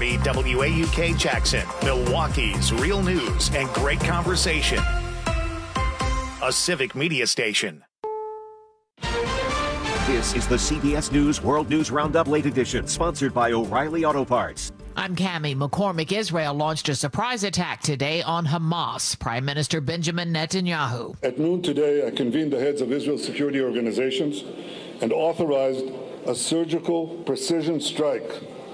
1240 WAUK Jackson, Milwaukee's real news and great conversation. A Civic Media station. This is the CBS News World News Roundup Late Edition, sponsored by O'Reilly Auto Parts. I'm Cammie McCormick. Israel launched a surprise attack today on Hamas. Prime Minister Benjamin Netanyahu. At noon today, I convened the heads of Israel's security organizations and authorized a surgical precision strike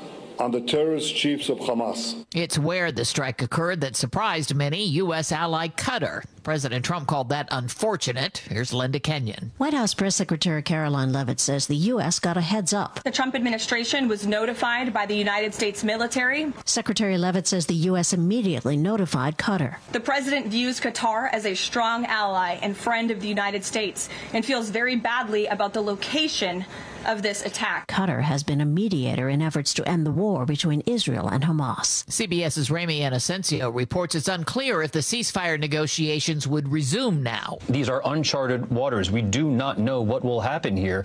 on the terrorist chiefs of Hamas. It's where the strike occurred that surprised many. U.S. ally Qatar. President Trump called that unfortunate. Here's Linda Kenyon. White House Press Secretary Caroline Leavitt says the U.S. got a heads up. The Trump administration was notified by the United States military. Secretary Leavitt says the U.S. immediately notified Qatar. The president views Qatar as a strong ally and friend of the United States and feels very badly about the location of this attack. Qatar has been a mediator in efforts to end the war between Israel and Hamas. CBS's Ramy Inocencio reports it's unclear if the ceasefire negotiations would resume now. These are uncharted waters. We do not know what will happen here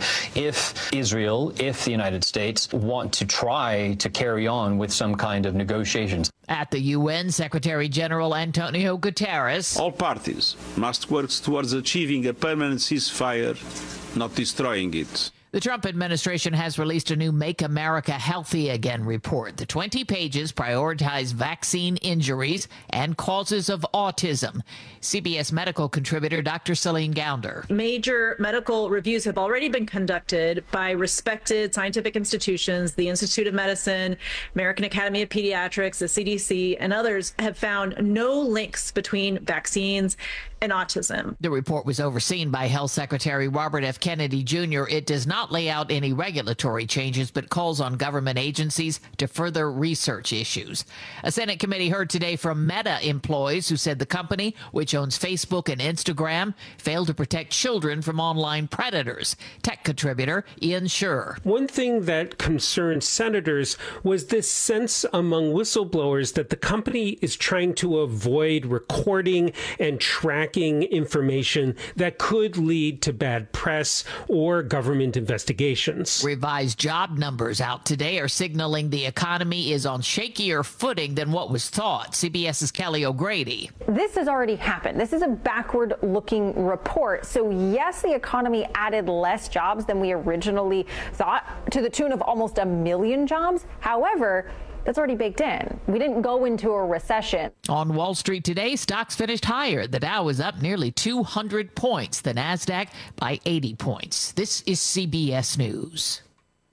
if Israel, if the United States want to try to carry on with some kind of negotiations. At the UN, Secretary General Antonio Guterres. All parties must work towards achieving a permanent ceasefire, not destroying it. The Trump administration has released a new Make America Healthy Again report. The 20 pages prioritize vaccine injuries and causes of autism. CBS medical contributor Dr. Celine Gounder. Major medical reviews have already been conducted by respected scientific institutions. The Institute of Medicine, American Academy of Pediatrics, the CDC, and others have found no links between vaccines and autism. The report was overseen by Health Secretary Robert F. Kennedy Jr. It does not lay out any regulatory changes, but calls on government agencies to further research issues. A Senate committee heard today from Meta employees who said the company, which owns Facebook and Instagram, failed to protect children from online predators. Tech contributor Ian Scher. One thing that concerned senators was this sense among whistleblowers that the company is trying to avoid recording and tracking information that could lead to bad press or government investigations. Revised job numbers out today are signaling the economy is on shakier footing than what was thought. CBS's Kelly O'Grady. This has already happened. This is a backward-looking report. So yes, the economy added less jobs than we originally thought, to the tune of almost 1 million jobs. However, that's already baked in. We didn't go into a recession. On Wall Street today, stocks finished higher. The Dow is up nearly 200 points. The Nasdaq by 80 points. This is CBS News.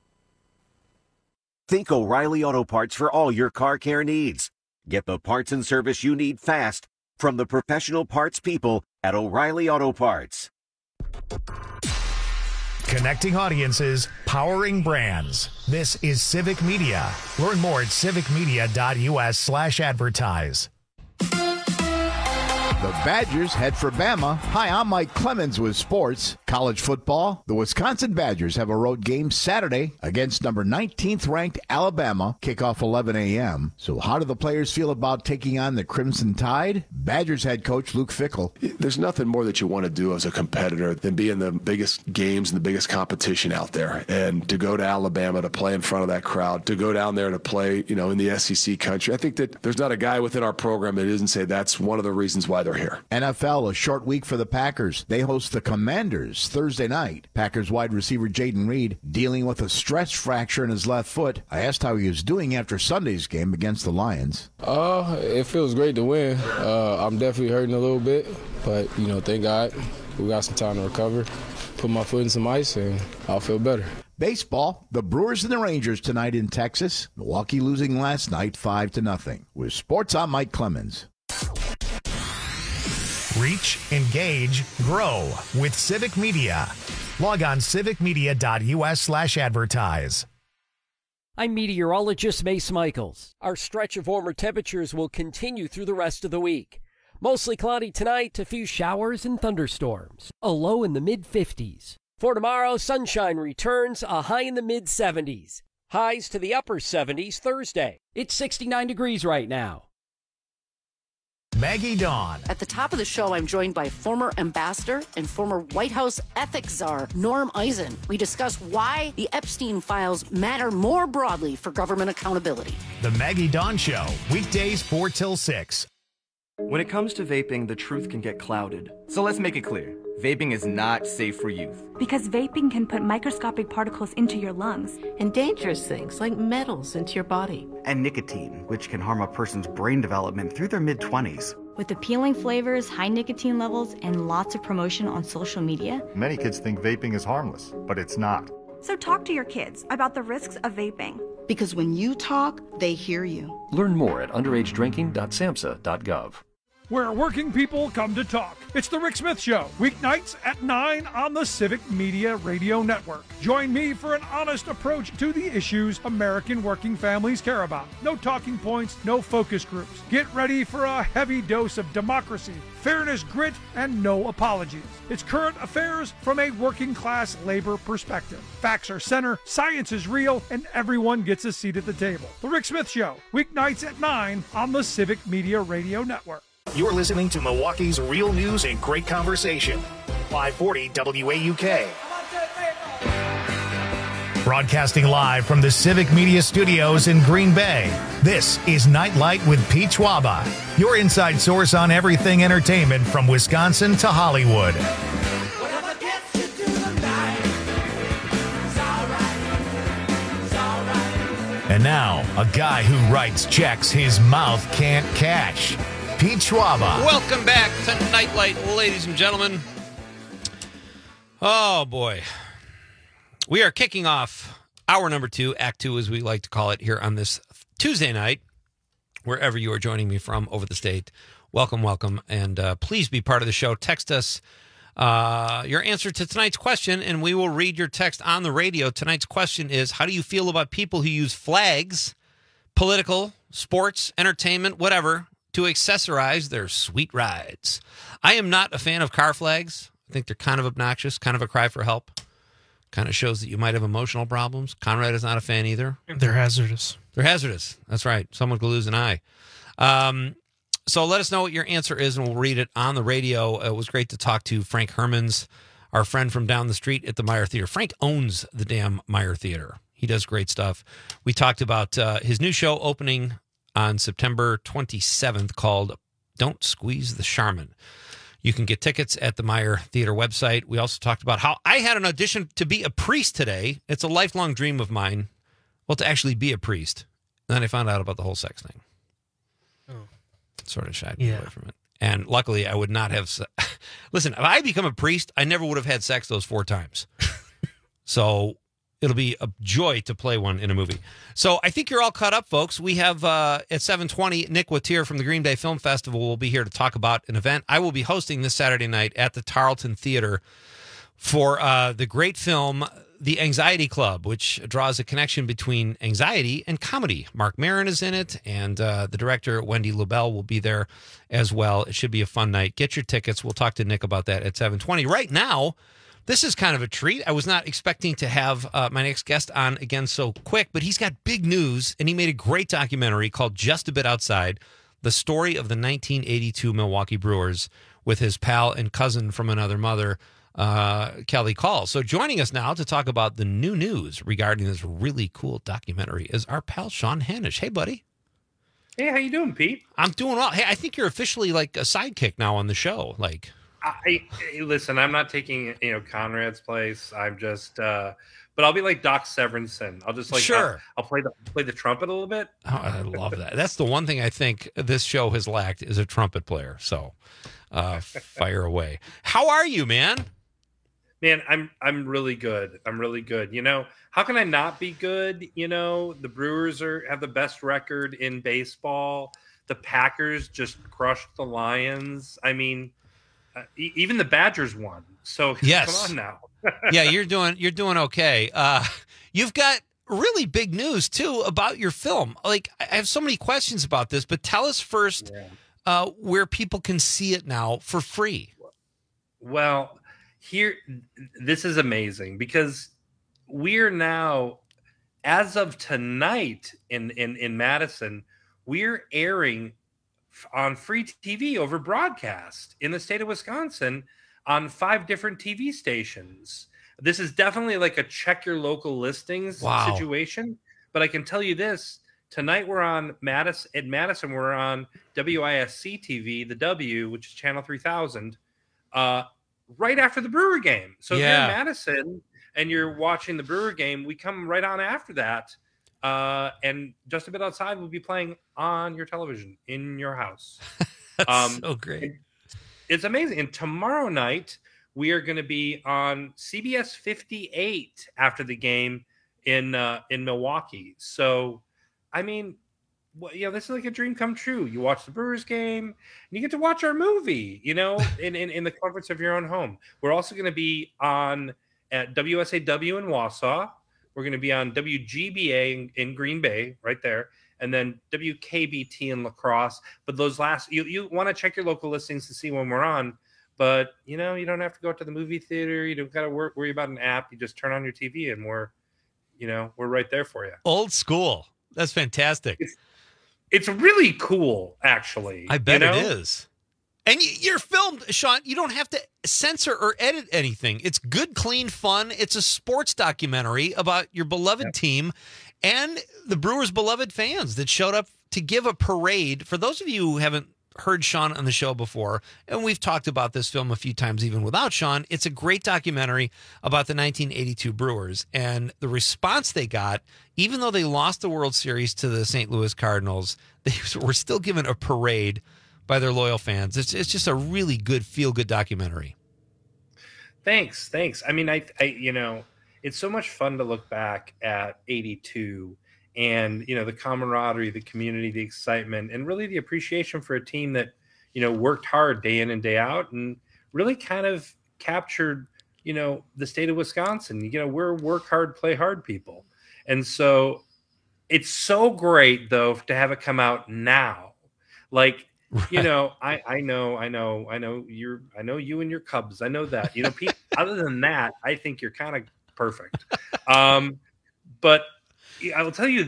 Think O'Reilly Auto Parts for all your car care needs. Get the parts and service you need fast from the professional parts people at O'Reilly Auto Parts. Connecting audiences, powering brands. This is Civic Media. Learn more at civicmedia.us/advertise. The Badgers head for Bama. Hi, I'm Mike Clemens with sports. College football. The Wisconsin Badgers have a road game Saturday against number 19th ranked Alabama. Kickoff 11 a.m. So how do the players feel about taking on the Crimson Tide? Badgers head coach Luke Fickell. There's nothing more that you want to do as a competitor than be in the biggest games and the biggest competition out there. And to go to Alabama to play in front of that crowd, to go down there to play, in the SEC country. I think that there's not a guy within our program that doesn't say that's one of the reasons why they're here. NFL, a short week for the Packers. They host the Commanders Thursday night. Packers wide receiver Jaden Reed dealing with a stress fracture in his left foot. I asked how he was doing after Sunday's game against the Lions. It feels great to win. I'm definitely hurting a little bit, but, thank God we got some time to recover. Put my foot in some ice, and I'll feel better. Baseball, the Brewers and the Rangers tonight in Texas. Milwaukee losing last night 5-0. With sports, I'm Mike Clemens. Reach, engage, grow with Civic Media. Log on civicmedia.us/advertise. I'm meteorologist Mace Michaels. Our stretch of warmer temperatures will continue through the rest of the week. Mostly cloudy tonight, a few showers and thunderstorms. A low in the mid-50s. For tomorrow, sunshine returns, a high in the mid-70s. Highs to the upper 70s Thursday. It's 69 degrees right now. Maggie Dawn. At the top of the show, I'm joined by former ambassador and former White House ethics czar, Norm Eisen. We discuss why the Epstein files matter more broadly for government accountability. The Maggie Dawn Show, weekdays 4 till 6. When it comes to vaping, the truth can get clouded. So let's make it clear. Vaping is not safe for youth. Because vaping can put microscopic particles into your lungs. And dangerous things like metals into your body. And nicotine, which can harm a person's brain development through their mid-20s. With appealing flavors, high nicotine levels, and lots of promotion on social media. Many kids think vaping is harmless, but it's not. So talk to your kids about the risks of vaping. Because when you talk, they hear you. Learn more at underagedrinking.samhsa.gov. Where working people come to talk. It's the Rick Smith Show, weeknights at 9 on the Civic Media Radio Network. Join me for an honest approach to the issues American working families care about. No talking points, no focus groups. Get ready for a heavy dose of democracy, fairness, grit, and no apologies. It's current affairs from a working class labor perspective. Facts are center, science is real, and everyone gets a seat at the table. The Rick Smith Show, weeknights at 9 on the Civic Media Radio Network. You're listening to Milwaukee's real news and great conversation. 540 WAUK. Broadcasting live from the Civic Media Studios in Green Bay. This is Nightlight with Pete Schwaba, your inside source on everything entertainment from Wisconsin to Hollywood. And now, a guy who writes checks his mouth can't cash. Pete Schwaba. Welcome back to Nightlight, ladies and gentlemen. Oh, boy. We are kicking off hour number 2, Act 2, as we like to call it, here on this Tuesday night, wherever you are joining me from over the state. Welcome, welcome, and please be part of the show. Text us your answer to tonight's question, and we will read your text on the radio. Tonight's question is, how do you feel about people who use flags, political, sports, entertainment, whatever, to accessorize their sweet rides? I am not a fan of car flags. I think they're kind of obnoxious, kind of a cry for help. Kind of shows that you might have emotional problems. Conrad is not a fan either. They're hazardous. They're hazardous. That's right. Someone could lose an eye. So let us know what your answer is, and we'll read it on the radio. It was great to talk to Frank Hermans, our friend from down the street at the Meyer Theater. Frank owns the damn Meyer Theater. He does great stuff. We talked about his new show opening on September 27th called Don't Squeeze the Charmin. You can get tickets at the Meyer Theater website. We also talked about how I had an audition to be a priest today. It's a lifelong dream of mine, well, to actually be a priest. And then I found out about the whole sex thing. Oh. Sort of shied me away from it. And luckily, I would not have... Listen, if I become a priest, I never would have had sex those 4 times. So it'll be a joy to play one in a movie. So I think you're all caught up, folks. We have, at 7:20, Nick Wattier from the Green Bay Film Festival will be here to talk about an event I will be hosting this Saturday night at the Tarleton Theater for the great film, The Anxiety Club, which draws a connection between anxiety and comedy. Mark Maron is in it, and the director, Wendy Lubell, will be there as well. It should be a fun night. Get your tickets. We'll talk to Nick about that at 7:20. Right now, this is kind of a treat. I was not expecting to have my next guest on again so quick, but he's got big news, and he made a great documentary called Just a Bit Outside, the story of the 1982 Milwaukee Brewers, with his pal and cousin from another mother, Kelly Call. So joining us now to talk about the new news regarding this really cool documentary is our pal Sean Hanish. Hey, buddy. Hey, how you doing, Pete? I'm doing well. Hey, I think you're officially like a sidekick now on the show. Like, listen, I'm not taking Conrad's place. I'm just, but I'll be like Doc Severinsen. I'll just like sure. I'll play the trumpet a little bit. Oh, I love that. That's the one thing I think this show has lacked is a trumpet player. So, fire away. How are you, man? Man, I'm really good. I'm really good. How can I not be good? The Brewers have the best record in baseball. The Packers just crushed the Lions. I mean, even the Badgers won. So yes. Come on now. Yeah, you're doing okay. You've got really big news too about your film. Like, I have so many questions about this, but tell us first where people can see it now for free. Well, this is amazing because we're now, as of tonight in Madison, we're airing on free TV over broadcast in the state of Wisconsin on 5 different TV stations. This is definitely like a check your local listings situation. But I can tell you this, tonight we're on Madison, we're on WISC TV, the W, which is channel 3000, right after the Brewer game. So if you're in Madison and you're watching the Brewer game, we come right on after that. And Just a Bit Outside will be playing on your television in your house. That's so great. It's amazing. And tomorrow night we are going to be on CBS 58 after the game in Milwaukee. So, I mean, this is like a dream come true. You watch the Brewers game and you get to watch our movie, in the comforts of your own home. We're also going to be on at WSAW in Wausau. We're going to be on WGBA in Green Bay, right there, and then WKBT in La Crosse. But those last, you want to check your local listings to see when we're on. But you don't have to go to the movie theater. You don't got to worry about an app. You just turn on your TV, and we're right there for you. Old school. That's fantastic. It's really cool, actually. I bet it is. And you're filmed, Sean. You don't have to censor or edit anything. It's good, clean fun. It's a sports documentary about your beloved team and the Brewers' beloved fans that showed up to give a parade. For those of you who haven't heard Sean on the show before, and we've talked about this film a few times even without Sean, it's a great documentary about the 1982 Brewers. And the response they got, even though they lost the World Series to the St. Louis Cardinals, they were still given a parade by their loyal fans. It's just a really good, feel-good documentary. Thanks. I mean, I it's so much fun to look back at 82 and, the camaraderie, the community, the excitement, and really the appreciation for a team that, worked hard day in and day out and really kind of captured, the state of Wisconsin. We're work hard, play hard people. And so it's so great, though, to have it come out now. Like, right. I know you and your Cubs. I know that. Pete, other than that, I think you're kind of perfect. But I will tell you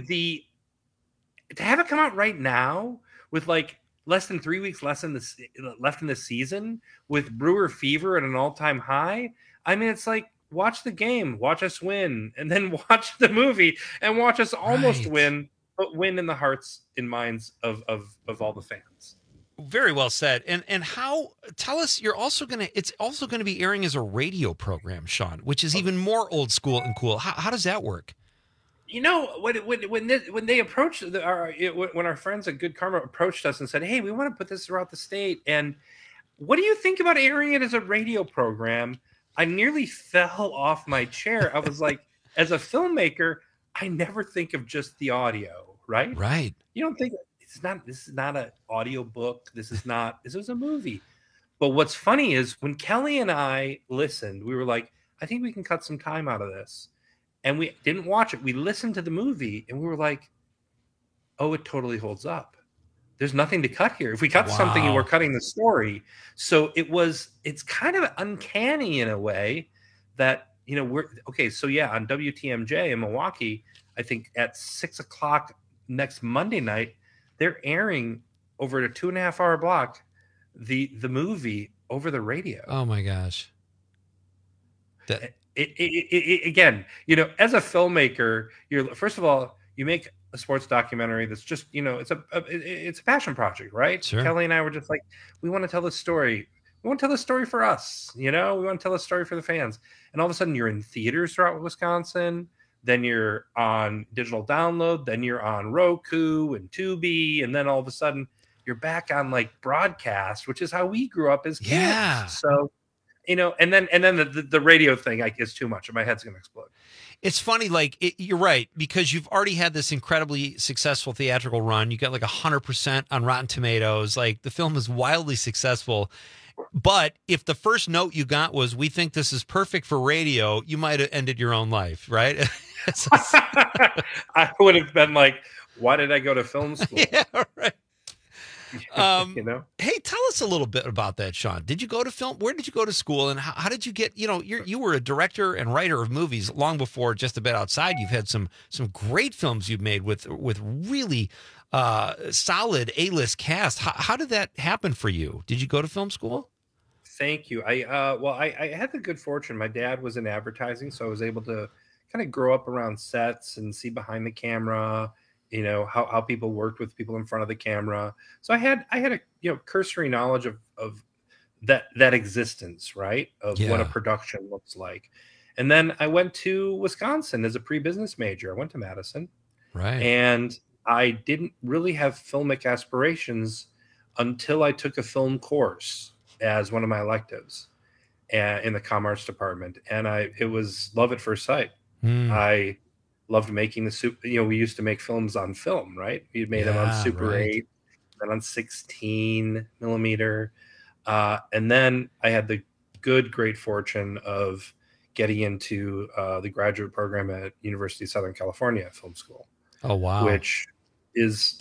to have it come out right now with like less than 3 weeks left in the season with Brewer fever at an all-time high. I mean, it's like watch the game, watch us win, and then watch the movie and watch us almost win, but win in the hearts and minds of all the fans. Very well said. And tell us, it's also going to be airing as a radio program, Sean, which is even more old school and cool. How does that work? When they approached when our friends at Good Karma approached us and said, "Hey, we want to put this throughout the state, and what do you think about airing it as a radio program?" I nearly fell off my chair. I was like, as a filmmaker, I never think of just the audio, right? Right. You don't think this is not an audio book. This is a movie. But what's funny is when Kelly and I listened, we were like, I think we can cut some time out of this. And we didn't watch it. We listened to the movie and we were like, oh, it totally holds up. There's nothing to cut here. If we cut something, we're cutting the story. So it's kind of uncanny in a way that, on WTMJ in Milwaukee, I think at 6:00 next Monday night, they're airing over a 2.5 hour block, the movie over the radio. Oh my gosh. Again, as a filmmaker, first of all, you make a sports documentary that's just, it's a passion project, right? Sure. Kelly and I were just like, we want to tell this story. We want to tell this story for us, we want to tell this story for the fans. And all of a sudden you're in theaters throughout Wisconsin, then you're on digital download, then you're on Roku and Tubi, and then all of a sudden you're back on like broadcast, which is how we grew up as kids. Yeah. So, and then the radio thing, is too much. My head's going to explode. It's funny, you're right, because you've already had this incredibly successful theatrical run. You got like 100% on Rotten Tomatoes. Like the film is wildly successful. But if the first note you got was, we think this is perfect for radio, you might have ended your own life, right? I would have been like, why did I go to film school? Yeah, right. Hey, tell us a little bit about that, Sean. Did you go to film? Where did you go to school, and how did you get? You were a director and writer of movies long before Just a Bit Outside. You've had some great films you've made with really solid A-list cast. How did that happen for you? Did you go to film school? Thank you. I had the good fortune. My dad was in advertising, so I was able to kind of grow up around sets and see behind the camera, how people worked with people in front of the camera. So I had a cursory knowledge of that existence, right? Of what a production looks like. And then I went to Wisconsin as a pre-business major. I went to Madison. Right. And I didn't really have filmic aspirations until I took a film course as one of my electives in the comm arts department. And it was love at first sight. I loved making the soup. We used to make films on film, right? We made them on Super 8, then on 16 millimeter. And then I had the great fortune of getting into the graduate program at University of Southern California Film School. Oh, wow. Which is,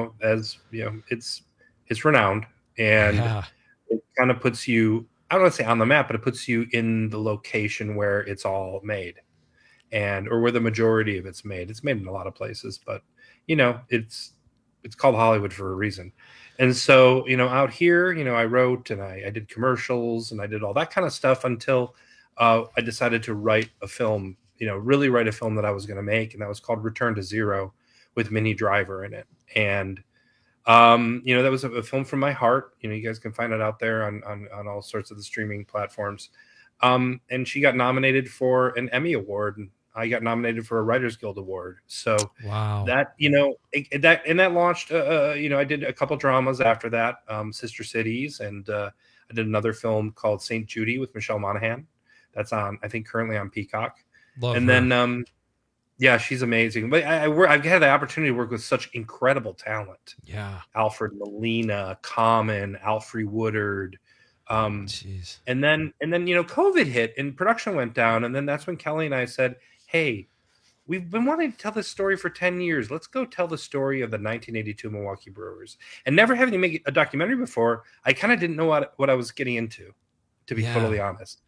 it's renowned, and it kind of puts you, I don't want to say on the map, but it puts you in the location where it's all made, or where the majority of it's made. It's made in a lot of places, but it's called Hollywood for a reason. And so, out here, I wrote and I did commercials and I did all that kind of stuff until I decided to write a film, really write a film that I was going to make. And that was called Return to Zero with Minnie Driver in it. And, that was a film from my heart. You guys can find it out there on all sorts of the streaming platforms. And she got nominated for an Emmy Award, and I got nominated for a Writers Guild Award. So wow, that, that launched, I did a couple dramas after that, Sister Cities. And I did another film called St. Judy with Michelle Monaghan. That's on, I think, currently on Peacock. Love and her. Then, she's amazing. But I've had the opportunity to work with such incredible talent. Yeah. Alfred Molina, Common, Alfre Woodard. And then, COVID hit and production went down. And then that's when Kelly and I said, hey, we've been wanting to tell this story for 10 years. Let's go tell the story of the 1982 Milwaukee Brewers. And never having made a documentary before, I kind of didn't know what I was getting into, to be totally honest.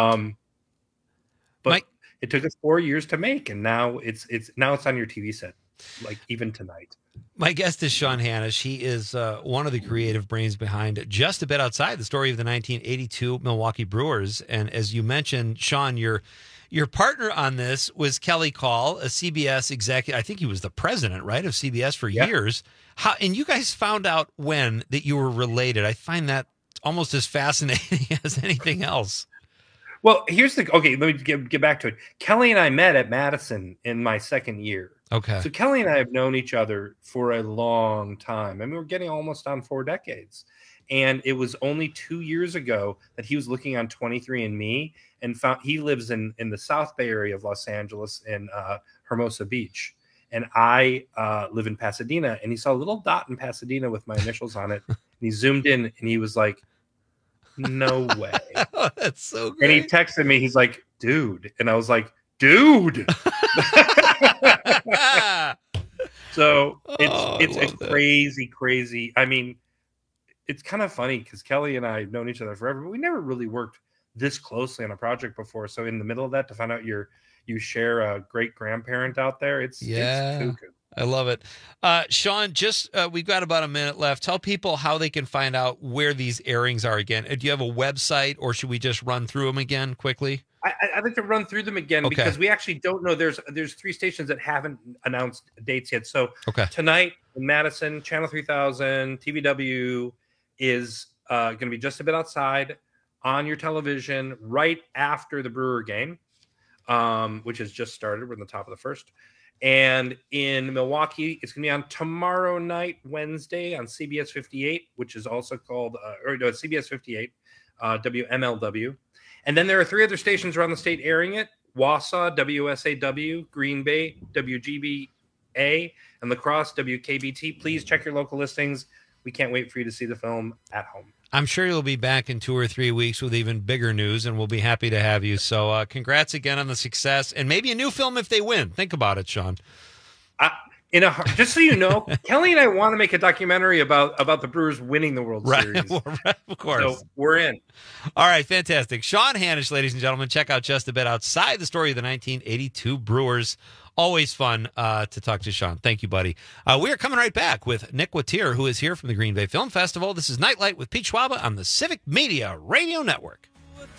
But it took us 4 years to make, and now it's on your TV set, like even tonight. My guest is Sean Hanisch. He is one of the creative brains behind Just a Bit Outside, the story of the 1982 Milwaukee Brewers. And as you mentioned, Sean, your partner on this was Kelly Call, a CBS executive. I think he was the president, right, of CBS for years. And you guys found out when that you were related. I find that almost as fascinating as anything else. Well, let me get back to it. Kelly and I met at Madison in my second year. Okay. So Kelly and I have known each other for a long time. I mean, we're getting almost on 4 decades. And it was only 2 years ago that he was looking on 23andMe and found he lives in the South Bay area of Los Angeles in Hermosa Beach. And I live in Pasadena. And he saw a little dot in Pasadena with my initials on it. And he zoomed in and he was like, no way. Oh, that's so great. And he texted me. He's like, dude. And I was like, dude. So it's a crazy. I mean, it's kind of funny because Kelly and I have known each other forever, but we never really worked this closely on a project before. So in the middle of that, to find out you share a great grandparent out there, it's cuckoo. I love it. Sean, we've got about a minute left. Tell people how they can find out where these airings are again. Do you have a website, or should we just run through them again quickly? I'd like to run through them again because we actually don't know. There's 3 stations that haven't announced dates yet. So tonight in Madison, Channel 3000, TVW is going to be Just a Bit Outside on your television right after the Brewer game, which has just started. We're in the top of the first. And in Milwaukee, it's going to be on tomorrow night, Wednesday, on CBS 58, which is also called, CBS 58, WMLW. And then there are 3 other stations around the state airing it: Wausau, WSAW, Green Bay, WGBA, and La Crosse, WKBT. Please check your local listings. We can't wait for you to see the film at home. I'm sure you'll be back in 2 or 3 weeks with even bigger news, and we'll be happy to have you. So congrats again on the success, and maybe a new film if they win. Think about it, Sean. just so you know, Kelly and I want to make a documentary about the Brewers winning the World Series. Of course. So we're in. All right, fantastic. Sean Hanisch, ladies and gentlemen, check out Just a Bit Outside the Story of the 1982 Brewers. Always fun to talk to Sean. Thank you, buddy. We are coming right back with Nick Wattier, who is here from the Green Bay Film Festival. This is Nightlight with Pete Schwaba on the Civic Media Radio Network.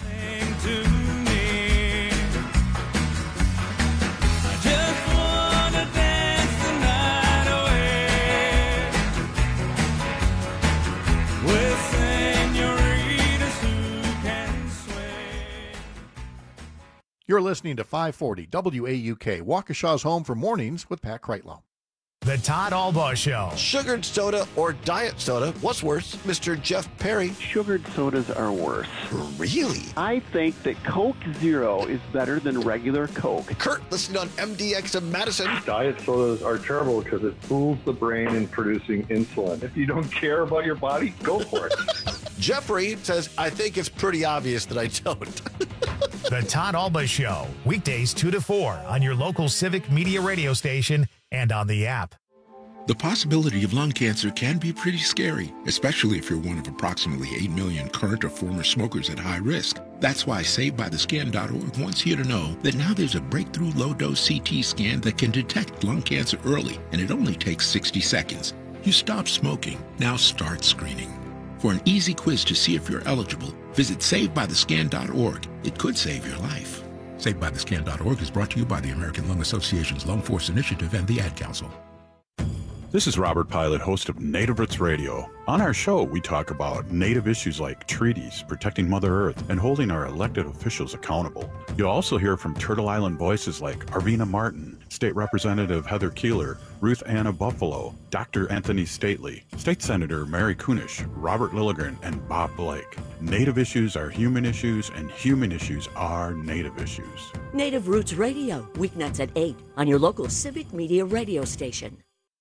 You're listening to 540 WAUK, Waukesha's home for mornings with Pat Kreitlow. The Todd Albaugh Show. Sugared soda or diet soda? What's worse? Mr. Jeff Perry. Sugared sodas are worse. Really? I think that Coke Zero is better than regular Coke. Kurt, listen on MDX of Madison. Diet sodas are terrible because it fools the brain in producing insulin. If you don't care about your body, go for it. Jeffrey says, I think it's pretty obvious that I don't. The Todd Albaugh Show, weekdays 2 to 4 on your local Civic Media radio station and on the app. The possibility of lung cancer can be pretty scary, especially if you're one of approximately 8 million current or former smokers at high risk. That's why SaveByTheScan.org wants you to know that now there's a breakthrough low-dose CT scan that can detect lung cancer early, and it only takes 60 seconds. You stop smoking, now start screening. For an easy quiz to see if you're eligible, visit SaveByTheScan.org. It could save your life. SaveByTheScan.org is brought to you by the American Lung Association's Lung Force Initiative and the Ad Council. This is Robert Pilot, host of Native Roots Radio. On our show, we talk about Native issues like treaties, protecting Mother Earth, and holding our elected officials accountable. You'll also hear from Turtle Island voices like Arvina Martin, State Representative Heather Keeler, Ruth Anna Buffalo, Dr. Anthony Stately, State Senator Mary Kunish, Robert Lilligren, and Bob Blake. Native issues are human issues, and human issues are Native issues. Native Roots Radio, weeknights at 8 on your local Civic Media radio station.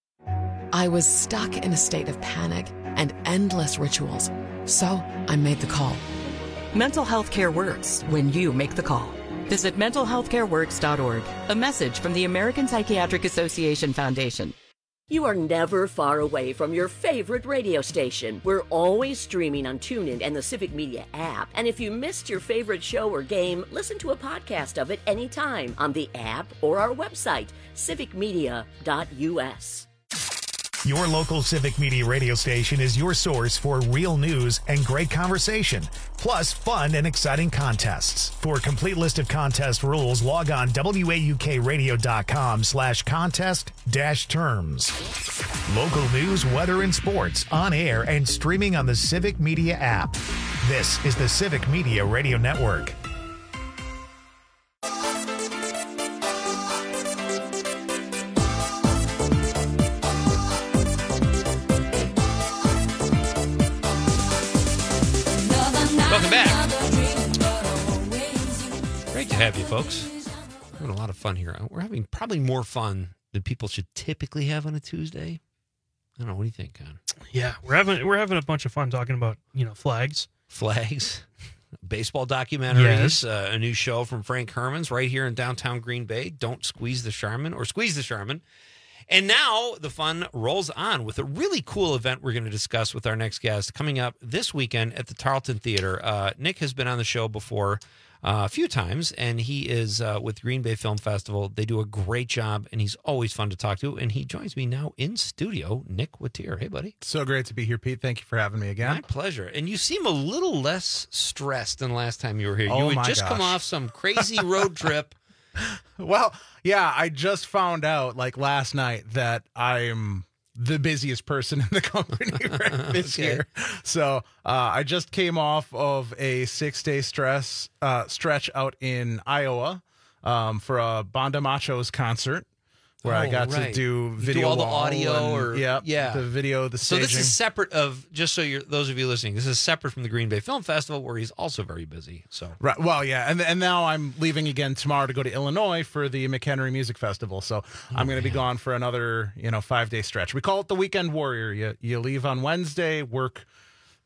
I was stuck in a state of panic and endless rituals, so I made the call. Mental health care works when you make the call. Visit mentalhealthcareworks.org. A message from the American Psychiatric Association Foundation. You are never far away from your favorite radio station. We're always streaming on TuneIn and the Civic Media app. And if you missed your favorite show or game, listen to a podcast of it anytime on the app or our website, civicmedia.us. Your local Civic Media radio station is your source for real news and great conversation, plus fun and exciting contests. For a complete list of contest rules, log on waukradio.com/contest-terms. Local news, weather, and sports on air and streaming on the Civic Media app. This is the Civic Media Radio Network. Welcome back. Great to have you, folks. We're having a lot of fun here. We're having probably more fun than people should typically have on a Tuesday. I don't know. What do you think, Con? Yeah, we're having a bunch of fun talking about flags, baseball documentaries. Yes. A new show from Frank Herman's right here in downtown Green Bay. Don't squeeze the Charmin or squeeze the Charmin. And now the fun rolls on with a really cool event we're going to discuss with our next guest coming up this weekend at the Tarleton Theater. Nick has been on the show before a few times, and he is with Green Bay Film Festival. They do a great job, and he's always fun to talk to. And he joins me now in studio, Nick Wattier. Hey, buddy. So great to be here, Pete. Thank you for having me again. My pleasure. And you seem a little less stressed than last time you were here. Oh, you had just come off some crazy road trip. Well, yeah, I just found out last night that I'm the busiest person in the company this year. So I just came off of a 6-day stretch out in Iowa for a Banda Machos concert where I got to do video, do all the audio, the video, the staging. So this is separate of, just so those of you listening, this is separate from the Green Bay Film Festival, where he's also very busy. So right, well, yeah, and now I'm leaving again tomorrow to go to Illinois for the McHenry Music Festival. So I'm going to be gone for another 5-day stretch. We call it the Weekend Warrior. You leave on Wednesday, work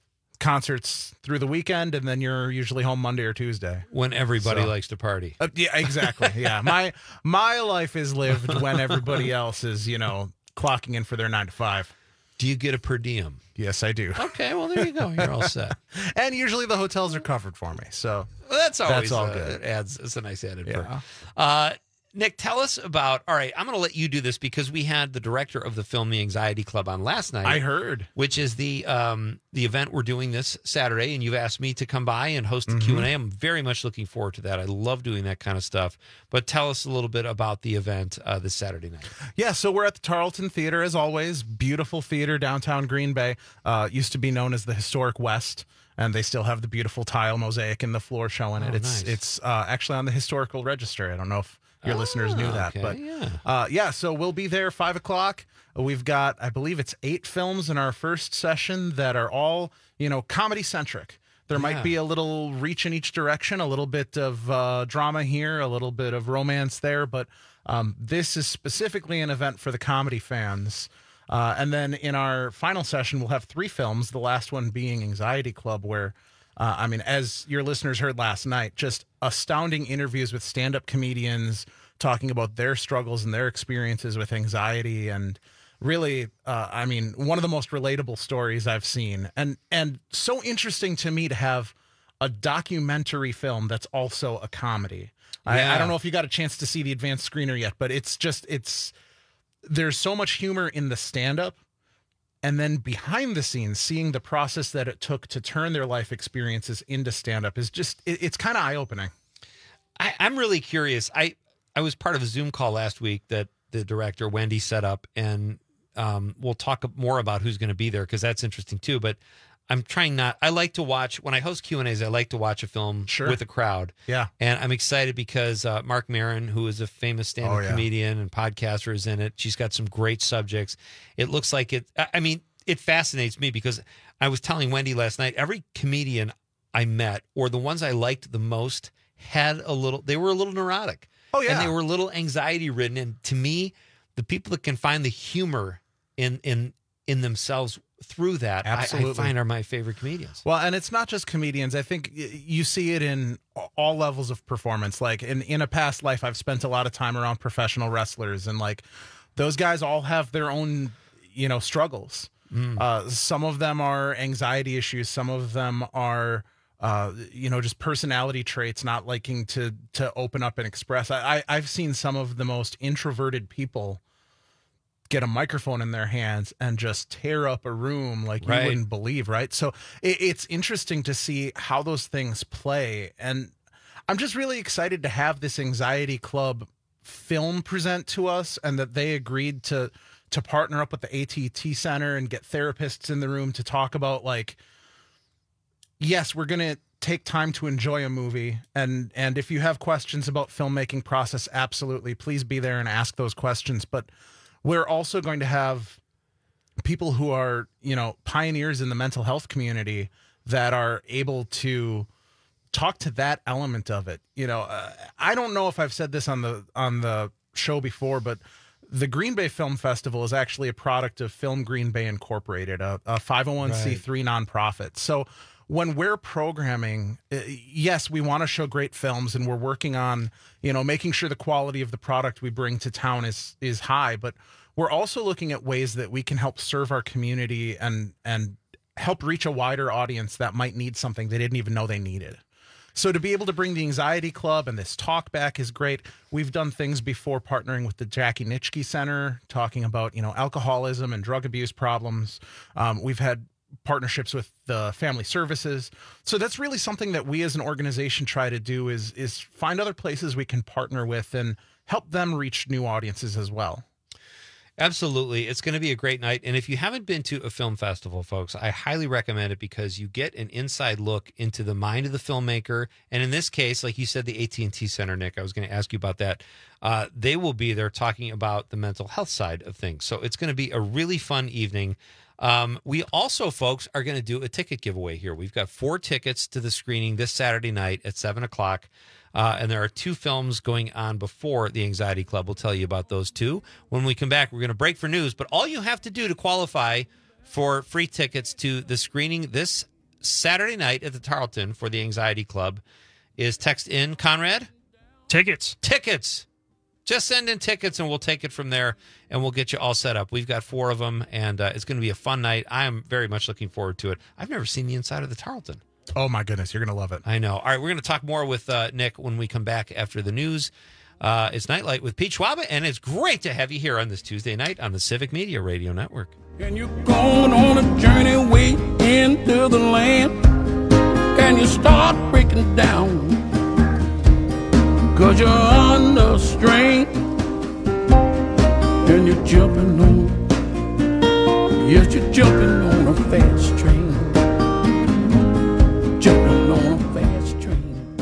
concerts through the weekend, and then you're usually home Monday or Tuesday. When everybody likes to party. Yeah, exactly. Yeah. My life is lived when everybody else is, clocking in for their 9 to 5. Do you get a per diem? Yes, I do. Okay, well, there you go. You're all set. And usually the hotels are covered for me. So that's always all good. It's a nice added perk. Nick, tell us about, all right, I'm going to let you do this because we had the director of the Film Me Anxiety Club on last night. I heard. Which is the event we're doing this Saturday, and you've asked me to come by and host the Q&A. I'm very much looking forward to that. I love doing that kind of stuff. But tell us a little bit about the event this Saturday night. Yeah, so we're at the Tarleton Theater, as always. Beautiful theater, downtown Green Bay. Used to be known as the Historic West. And they still have the beautiful tile mosaic in the floor showing it. It's actually on the historical register. I don't know if your listeners knew that, but so we'll be there 5 o'clock. We've got, I believe it's 8 films in our first session that are all, comedy centric. There might be a little reach in each direction, a little bit of drama here, a little bit of romance there, but this is specifically an event for the comedy fans. And then in our final session, we'll have 3 films, the last one being Anxiety Club, where, as your listeners heard last night, just astounding interviews with stand-up comedians talking about their struggles and their experiences with anxiety. And really, one of the most relatable stories I've seen. And so interesting to me to have a documentary film that's also a comedy. I don't know if you got a chance to see the advanced screener yet, but there's so much humor in the stand-up, and then behind the scenes, seeing the process that it took to turn their life experiences into stand-up is just, it's kind of eye-opening. I'm really curious. I was part of a Zoom call last week that the director, Wendy, set up, and we'll talk more about who's going to be there because that's interesting too. But I'm trying I like to watch, when I host Q&As, I like to watch a film with a crowd. Yeah. And I'm excited because Mark Maron, who is a famous stand-up comedian and podcaster, is in it. She's got some great subjects. It looks like it fascinates me because I was telling Wendy last night, every comedian I met, or the ones I liked the most, they were a little neurotic. Oh, yeah. And they were a little anxiety-ridden. And to me, the people that can find the humor in themselves through that, I find are my favorite comedians. Well, and it's not just comedians. I think you see it in all levels of performance. Like in a past life, I've spent a lot of time around professional wrestlers, and like those guys all have their own, struggles. Some of them are anxiety issues. Some of them are, just personality traits, not liking to open up and express. I've seen some of the most introverted people get a microphone in their hands and just tear up a room like you wouldn't believe, right? So it's interesting to see how those things play. And I'm just really excited to have this Anxiety Club film present to us, and that they agreed to partner up with the AT&T Center and get therapists in the room to talk about, like, yes, we're going to take time to enjoy a movie. And if you have questions about filmmaking process, absolutely, please be there and ask those questions. But we're also going to have people who are, pioneers in the mental health community that are able to talk to that element of it. I don't know if I've said this on the show before, but the Green Bay Film Festival is actually a product of Film Green Bay Incorporated, a 501c3 nonprofit. So when we're programming, yes, we want to show great films, and we're working on, making sure the quality of the product we bring to town is high, but we're also looking at ways that we can help serve our community and help reach a wider audience that might need something they didn't even know they needed. So to be able to bring the Anxiety Club and this talk back is great. We've done things before partnering with the Jackie Nitschke Center, talking about, alcoholism and drug abuse problems. We've had partnerships with the family services. So that's really something that we as an organization try to do is find other places we can partner with and help them reach new audiences as well. Absolutely. It's going to be a great night. And if you haven't been to a film festival, folks, I highly recommend it because you get an inside look into the mind of the filmmaker. And in this case, like you said, the AT&T Center, Nick, I was going to ask you about that. They will be there talking about the mental health side of things. So it's going to be a really fun evening. We also, folks, are going to do a ticket giveaway here. We've got 4 tickets to the screening this Saturday night at 7 o'clock. And there are 2 films going on before the Anxiety Club. We'll tell you about those 2. When we come back, we're going to break for news. But all you have to do to qualify for free tickets to the screening this Saturday night at the Tarleton for the Anxiety Club is text in, Conrad? Tickets. Just send in tickets and we'll take it from there and we'll get you all set up. We've got 4 of them and it's going to be a fun night. I am very much looking forward to it. I've never seen the inside of the Tarleton. Oh, my goodness. You're going to love it. I know. All right, we're going to talk more with Nick when we come back after the news. It's Nightlight with Pete Schwaba, and it's great to have you here on this Tuesday night on the Civic Media Radio Network. Can you go on a journey way into the land? Can you start breaking down? 'Cause you're under strain and you're jumping on. Yes, you're jumping on a fast train. Jumping on a fast train.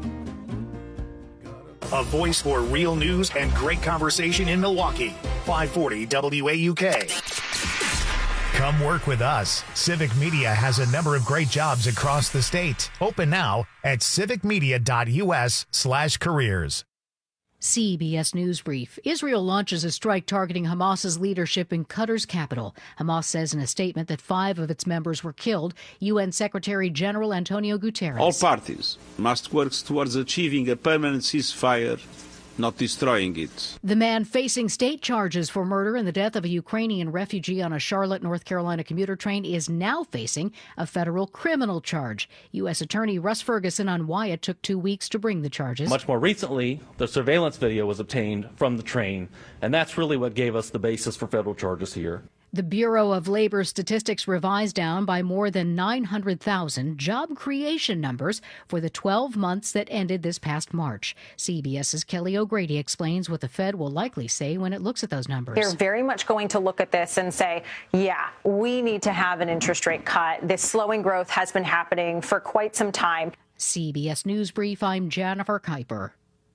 A voice for real news and great conversation in Milwaukee. 540 WAUK. Come work with us. Civic Media has a number of great jobs across the state. Open now at civicmedia.us/careers. CBS News Brief. Israel launches a strike targeting Hamas's leadership in Qatar's capital. Hamas says in a statement that 5 of its members were killed. UN Secretary General Antonio Guterres. All parties must work towards achieving a permanent ceasefire, not destroying it. The man facing state charges for murder and the death of a Ukrainian refugee on a Charlotte, North Carolina commuter train is now facing a federal criminal charge. U.S. Attorney Russ Ferguson on why it took 2 weeks to bring the charges. Much more recently, the surveillance video was obtained from the train, and that's really what gave us the basis for federal charges here. The Bureau of Labor Statistics revised down by more than 900,000 job creation numbers for the 12 months that ended this past March. CBS's Kelly O'Grady explains what the Fed will likely say when it looks at those numbers. They're very much going to look at this and say, yeah, we need to have an interest rate cut. This slowing growth has been happening for quite some time. CBS News Brief, I'm Jennifer Kuiper.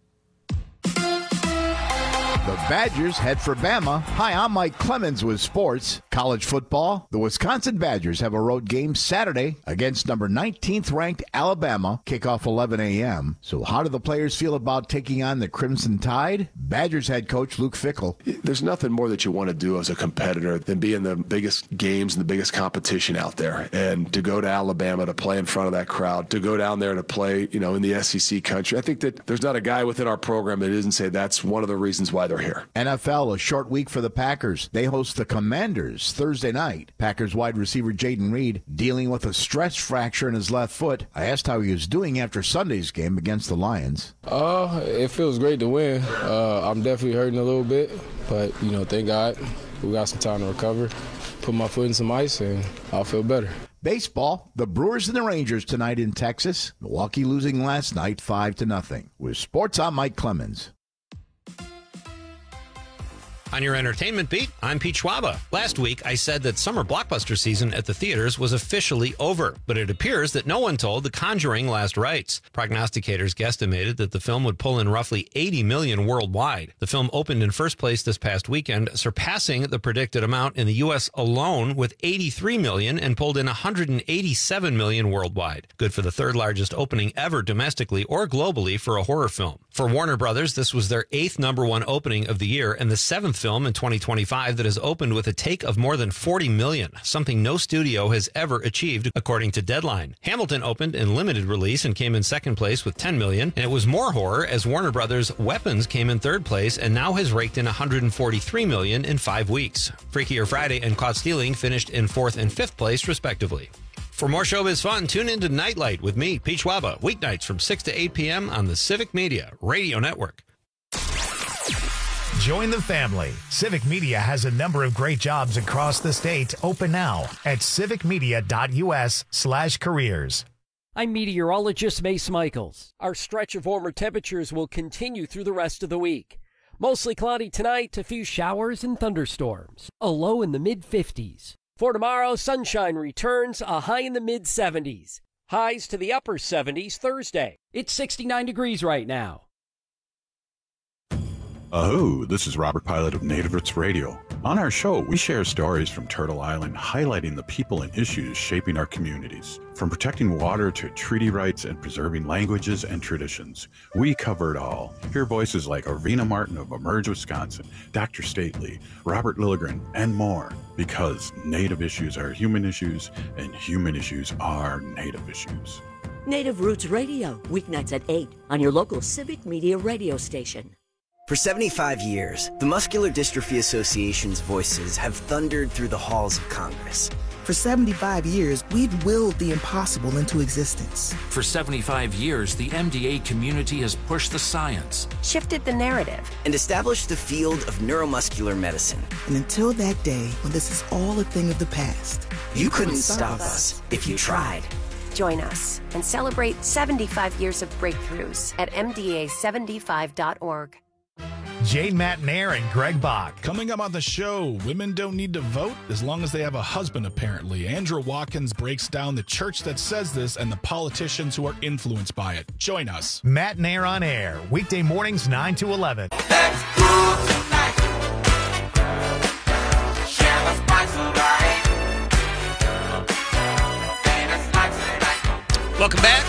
The Badgers head for Bama. Hi, I'm Mike Clemens with sports. College football. The Wisconsin Badgers have a road game Saturday against number 19th ranked Alabama. Kickoff 11 a.m. So how do the players feel about taking on the Crimson Tide? Badgers head coach Luke Fickell. There's nothing more that you want to do as a competitor than be in the biggest games and the biggest competition out there. And to go to Alabama to play in front of that crowd, to go down there to play, in the SEC country. I think that there's not a guy within our program that isn't say that's one of the reasons why they're here. NFL, a short week for the Packers. They host the Commanders Thursday night. Packers wide receiver Jaden Reed dealing with a stress fracture in his left foot. I asked how he was doing after Sunday's game against the Lions. It feels great to win. I'm definitely hurting a little bit, but, thank God we got some time to recover. Put my foot in some ice, and I'll feel better. Baseball, the Brewers and the Rangers tonight in Texas. Milwaukee losing last night 5-0. With sports, I'm Mike Clemens. On your entertainment beat, I'm Pete Schwaba. Last week, I said that summer blockbuster season at the theaters was officially over, but it appears that no one told The Conjuring last rites. Prognosticators guesstimated that the film would pull in roughly $80 million worldwide. The film opened in first place this past weekend, surpassing the predicted amount in the U.S. alone with $83 million and pulled in $187 million worldwide. Good for the third largest opening ever domestically or globally for a horror film. For Warner Brothers, this was their 8th #1 opening of the year and the 7th film in 2025 that has opened with a take of more than $40 million, something no studio has ever achieved, according to Deadline. Hamilton opened in limited release and came in second place with $10 million, and it was more horror as Warner Brothers' Weapons came in third place and now has raked in $143 million in 5 weeks. Freakier Friday and Caught Stealing finished in 4th and 5th place, respectively. For more showbiz fun, tune in to Nightlight with me, Pete Schwaba, weeknights from 6 to 8 p.m. on the Civic Media Radio Network. Join the family. Civic Media has a number of great jobs across the state. Open now at civicmedia.us/careers. I'm meteorologist Mace Michaels. Our stretch of warmer temperatures will continue through the rest of the week. Mostly cloudy tonight, a few showers and thunderstorms. A low in the mid-50s. For tomorrow, sunshine returns, a high in the mid-70s. Highs to the upper 70s Thursday. It's 69 degrees right now. Oh, this is Robert Pilot of Native Roots Radio. On our show, we share stories from Turtle Island highlighting the people and issues shaping our communities. From protecting water to treaty rights and preserving languages and traditions, we cover it all. Hear voices like Arvina Martin of Emerge, Wisconsin, Dr. Stately, Robert Lilligren, and more. Because Native issues are human issues, and human issues are Native issues. Native Roots Radio, weeknights at 8 on your local Civic Media radio station. For 75 years, the Muscular Dystrophy Association's voices have thundered through the halls of Congress. For 75 years, we've willed the impossible into existence. For 75 years, the MDA community has pushed the science, shifted the narrative, and established the field of neuromuscular medicine. And until that day, when this is all a thing of the past, you couldn't stop us if you tried. Join us and celebrate 75 years of breakthroughs at MDA75.org. Jane Matnair and Greg Bach. Coming up on the show, women don't need to vote as long as they have a husband, apparently. Andrew Watkins breaks down the church that says this and the politicians who are influenced by it. Join us. Matnair on air, weekday mornings 9 to 11. Let's go tonight. Share the spice of life. Welcome back.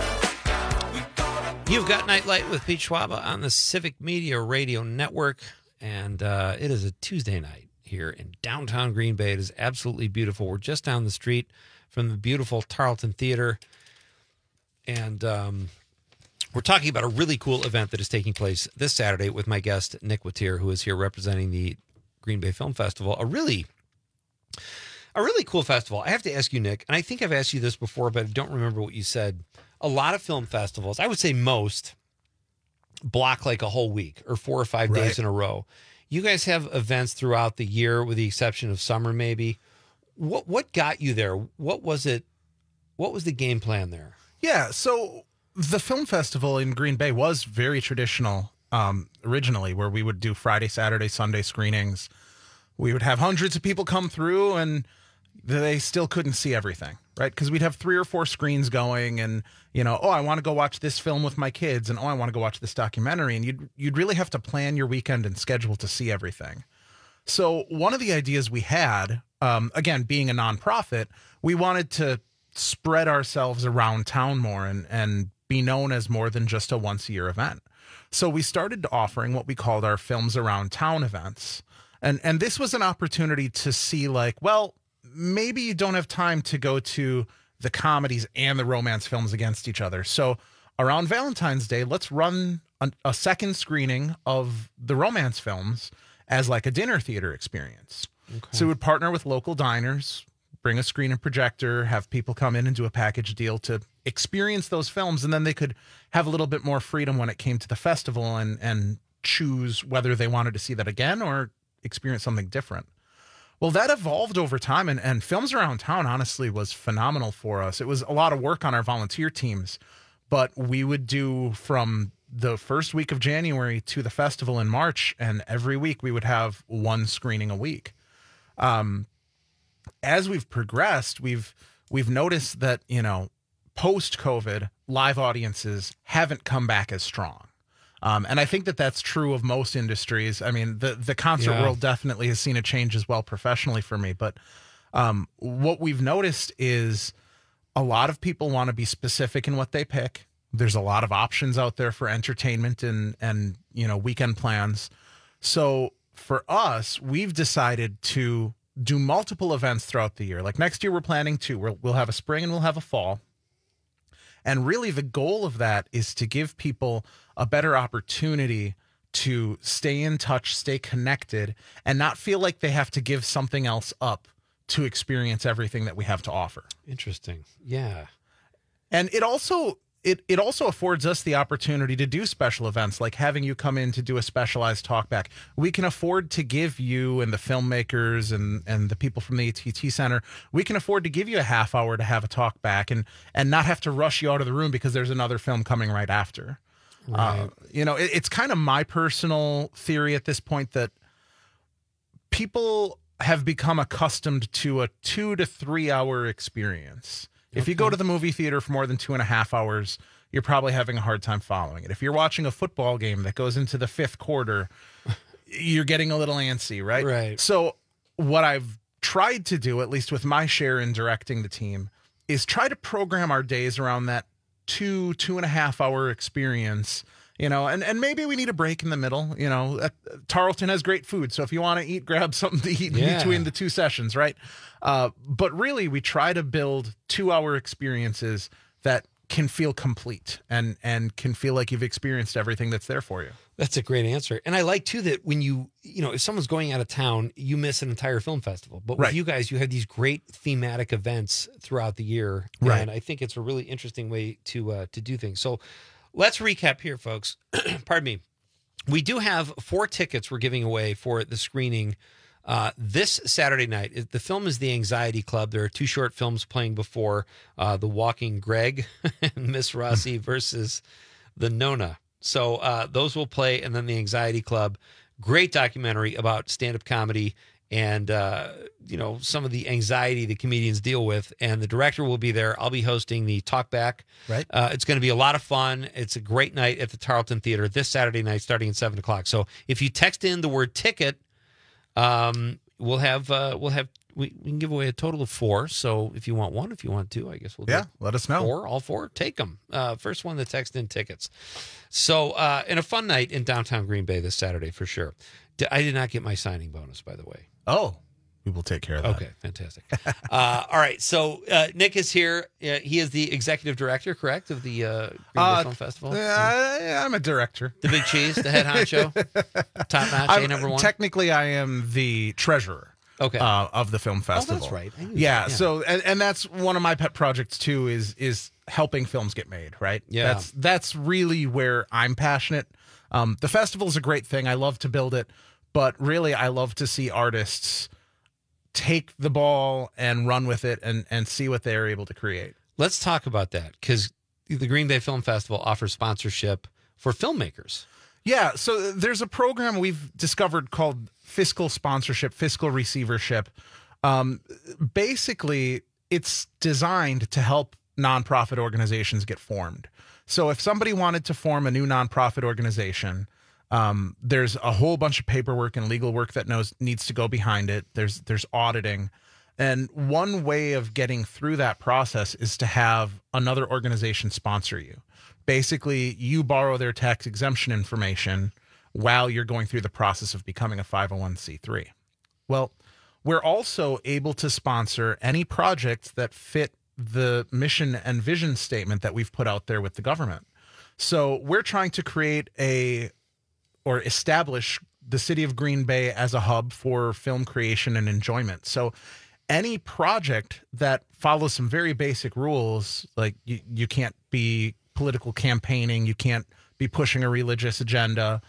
You've got Nightlight with Pete Schwaba on the Civic Media Radio Network, and it is a Tuesday night here in downtown Green Bay. It is absolutely beautiful. We're just down the street from the beautiful Tarleton Theater, and we're talking about a really cool event that is taking place this Saturday with my guest, Nick Watier, who is here representing the Green Bay Film Festival, a really cool festival. I have to ask you, Nick, and I think I've asked you this before, but I don't remember what you said. A lot of film festivals, I would say most, block like a whole week or 4 or 5 days in a row. You guys have events throughout the year, with the exception of summer, maybe. What got you there? What was it? What was the game plan there? Yeah, so the film festival in Green Bay was very traditional originally, where we would do Friday, Saturday, Sunday screenings. We would have hundreds of people come through, and they still couldn't see everything, right? Because we'd have 3 or 4 screens going, and I want to go watch this film with my kids, and I want to go watch this documentary, and you'd really have to plan your weekend and schedule to see everything. So one of the ideas we had, again, being a nonprofit, we wanted to spread ourselves around town more and be known as more than just a once-a-year event. So we started offering what we called our Films Around Town events, and this was an opportunity to see, maybe you don't have time to go to the comedies and the romance films against each other. So around Valentine's Day, let's run a second screening of the romance films as like a dinner theater experience. Okay. So we would partner with local diners, bring a screen and projector, have people come in and do a package deal to experience those films. And then they could have a little bit more freedom when it came to the festival and choose whether they wanted to see that again or experience something different. Well, that evolved over time, and Films Around Town, honestly, was phenomenal for us. It was a lot of work on our volunteer teams, but we would do from the first week of January to the festival in March, and every week we would have 1 screening a week. As we've progressed, we've noticed that, post-COVID, live audiences haven't come back as strong. And I think that that's true of most industries. I mean, the concert world definitely has seen a change as well professionally for me. But what we've noticed is a lot of people want to be specific in what they pick. There's a lot of options out there for entertainment and weekend plans. So for us, we've decided to do multiple events throughout the year. Like next year, we're planning 2. We'll have a spring and we'll have a fall. And really the goal of that is to give people a better opportunity to stay in touch, stay connected, and not feel like they have to give something else up to experience everything that we have to offer. Interesting. Yeah. And it also affords us the opportunity to do special events, like having you come in to do a specialized talkback. We can afford to give you and the filmmakers and the people from the ATT Center, we can afford to give you a half hour to have a talkback and not have to rush you out of the room because there's another film coming right after. Right. It's kind of my personal theory at this point that people have become accustomed to a 2 to 3 hour experience. If you go to the movie theater for more than 2.5 hours, you're probably having a hard time following it. If you're watching a football game that goes into the 5th quarter, you're getting a little antsy, right? Right. So what I've tried to do, at least with my share in directing the team, is try to program our days around that 2.5 hour experience, and maybe we need a break in the middle. Tarleton has great food, so if you want to eat, grab something to eat in between the two sessions, right? But really, we try to build 2-hour experiences that can feel complete and can feel like you've experienced everything that's there for you. That's a great answer. And I like too that when if someone's going out of town, you miss an entire film festival. But with you guys, you have these great thematic events throughout the year. Right. And I think it's a really interesting way to do things. So let's recap here, folks. Pardon me. We do have 4 tickets we're giving away for the screening this Saturday night. The film is The Anxiety Club. There are 2 short films playing before The Walking Greg and Miss Rossi versus the Nona. So those will play, and then The Anxiety Club. Great documentary about stand-up comedy and, some of the anxiety that comedians deal with. And the director will be there. I'll be hosting the Talkback. Right. It's going to be a lot of fun. It's a great night at the Tarleton Theater this Saturday night starting at 7 o'clock. So if you text in the word ticket, we can give away a total of 4. So if you want 1, if you want 2, I guess we'll do let us know. 4, all 4, take them. First one that text in tickets. So, and a fun night in downtown Green Bay this Saturday for sure. I did not get my signing bonus, by the way. Oh, we will take care of that. Okay, fantastic. All right, so Nick is here. He is the executive director, correct, of the Green Bay Film Festival? I'm a director. The big cheese, the head honcho, top notch, number 1. Technically, I am the treasurer. Okay. Of the film festival. Oh, that's right. Yeah. So, and that's one of my pet projects too. Is helping films get made. Right. Yeah. That's really where I'm passionate. The festival is a great thing. I love to build it, but really, I love to see artists take the ball and run with it and see what they're able to create. Let's talk about that, because the Green Bay Film Festival offers sponsorship for filmmakers. Yeah, so there's a program we've discovered called fiscal sponsorship, fiscal receivership. Basically, it's designed to help nonprofit organizations get formed. So if somebody wanted to form a new nonprofit organization, there's a whole bunch of paperwork and legal work that needs to go behind it. There's auditing. And one way of getting through that process is to have another organization sponsor you. Basically, you borrow their tax exemption information while you're going through the process of becoming a 501c3. Well, we're also able to sponsor any projects that fit the mission and vision statement that we've put out there with the government. So we're trying to create or establish the city of Green Bay as a hub for film creation and enjoyment. So any project that follows some very basic rules, like you can't be political campaigning, you can't be pushing a religious agenda.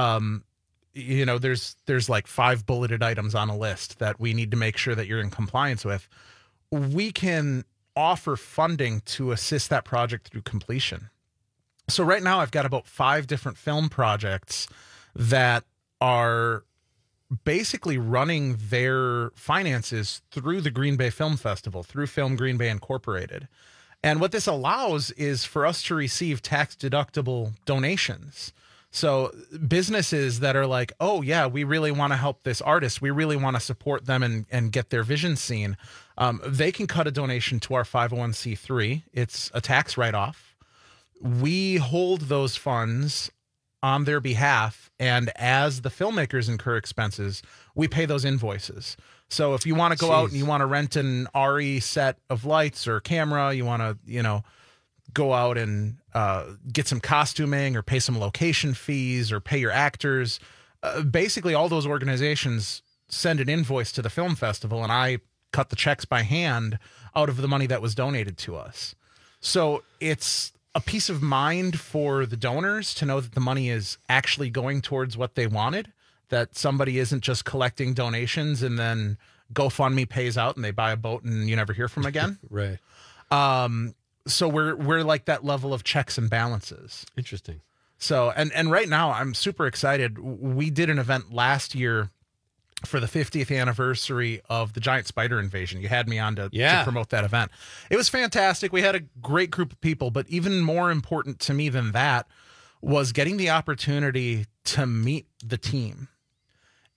There's like 5 bulleted items on a list that we need to make sure that you're in compliance with. We can offer funding to assist that project through completion. So right now I've got about 5 different film projects that are basically running their finances through the Green Bay Film Festival, through Film Green Bay Incorporated. And what this allows is for us to receive tax-deductible donations. So businesses that are like, oh, yeah, we really want to help this artist. We really want to support them and get their vision seen. They can cut a donation to our 501c3. It's a tax write-off. We hold those funds on their behalf, and as the filmmakers incur expenses, we pay those invoices. So if you want to go out and you want to rent an RE set of lights or camera, you want to, go out and get some costuming or pay some location fees or pay your actors. Basically, all those organizations send an invoice to the film festival, and I cut the checks by hand out of the money that was donated to us. So it's a peace of mind for the donors to know that the money is actually going towards what they wanted, that somebody isn't just collecting donations and then GoFundMe pays out and they buy a boat and you never hear from them again. Right. So we're like that level of checks and balances. Interesting. So, and right now I'm super excited. We did an event last year for the 50th anniversary of the giant spider invasion. You had me on to promote that event. It was fantastic. We had a great group of people, but even more important to me than that was getting the opportunity to meet the team.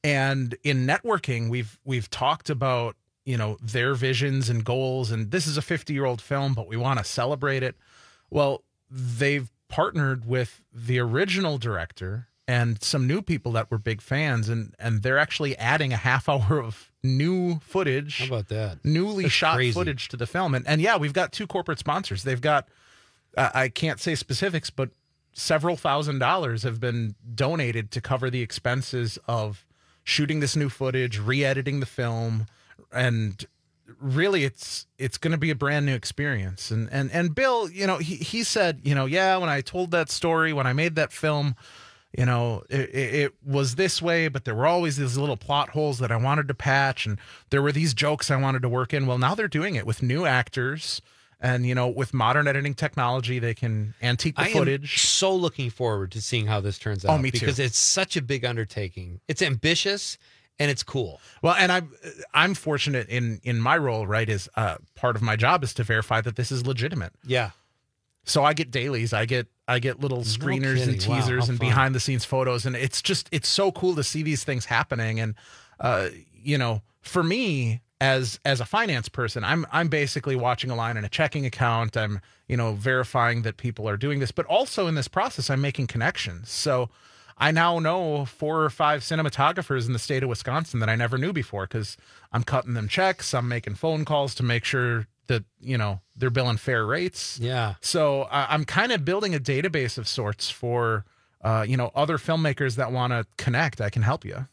And in networking, we've talked about, you know, their visions and goals, and this is a 50-year-old film, but we want to celebrate it. Well, they've partnered with the original director and some new people that were big fans, and they're actually adding a half hour of new footage. How about that? Newly shot crazy. footage to the film. And yeah, we've got 2 corporate sponsors. They've got, I can't say specifics, but several $1,000s have been donated to cover the expenses of shooting this new footage, re-editing the film, and really it's going to be a brand new experience. And Bill, you know, he said, you know, yeah, when I told that story, when I made that film, you know, it was this way, but there were always these little plot holes that I wanted to patch, and there were these jokes I wanted to work in. Well, now they're doing it with new actors, and, you know, with modern editing technology, they can antique the footage. I am so looking forward to seeing how this turns out. Oh, me too. Because it's such a big undertaking. It's ambitious, and it's cool. Well, and I'm fortunate in my role, right, is part of my job is to verify that this is legitimate. Yeah. So I get dailies, I get little screeners and teasers and behind the scenes photos, and it's so cool to see these things happening. And you know, for me as a finance person, I'm basically watching a line in a checking account. I'm, you know, verifying that people are doing this, but also in this process, I'm making connections. So I now know 4 or 5 cinematographers in the state of Wisconsin that I never knew before, because I'm cutting them checks, I'm making phone calls to make sure that, you know, they're billing fair rates. Yeah. So I'm kind of building a database of sorts for, you know, other filmmakers that want to connect. I can help you.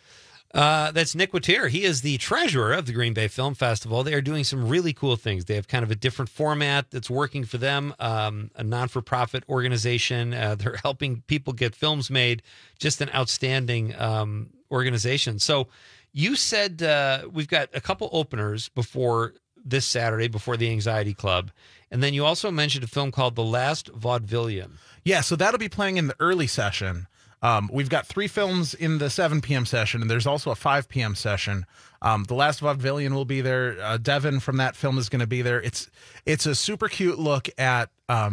That's Nick Watier. He is the treasurer of the Green Bay Film Festival. They are doing some really cool things. They have kind of a different format that's working for them, a non-for-profit organization. They're helping people get films made. Just an outstanding organization. So you said we've got a couple openers before this Saturday, before the Anxiety Club. And then you also mentioned a film called The Last Vaudevillian. Yeah, so that'll be playing in the early session. We've got 3 films in the 7 p.m. session, and there's also a 5 p.m. session. The Last Vaudevillian will be there. Devin from that film is going to be there. It's a super cute look at,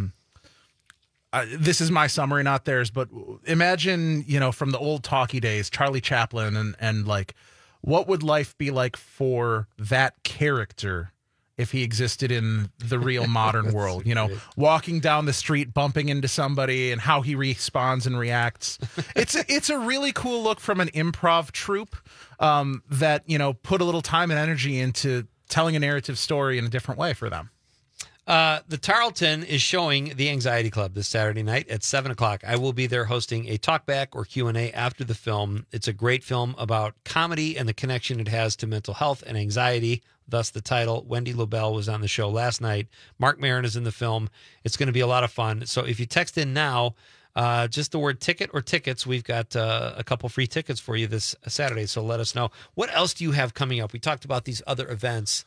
this is my summary, not theirs, but imagine, you know, from the old talkie days, Charlie Chaplin, and like, what would life be like for that character if he existed in the real modern world, you know, walking down the street, bumping into somebody, and how he responds and reacts. It's a really cool look from an improv troupe that, you know, put a little time and energy into telling a narrative story in a different way for them. The Tarleton is showing The Anxiety Club this Saturday night at 7 o'clock. I will be there hosting a talkback or Q&A after the film. It's a great film about comedy and the connection it has to mental health and anxiety, thus the title. Wendy Lobel was on the show last night. Mark Maron is in the film. It's going to be a lot of fun. So if you text in now, just the word ticket or tickets, we've got a couple free tickets for you this Saturday. So let us know. What else do you have coming up? We talked about these other events.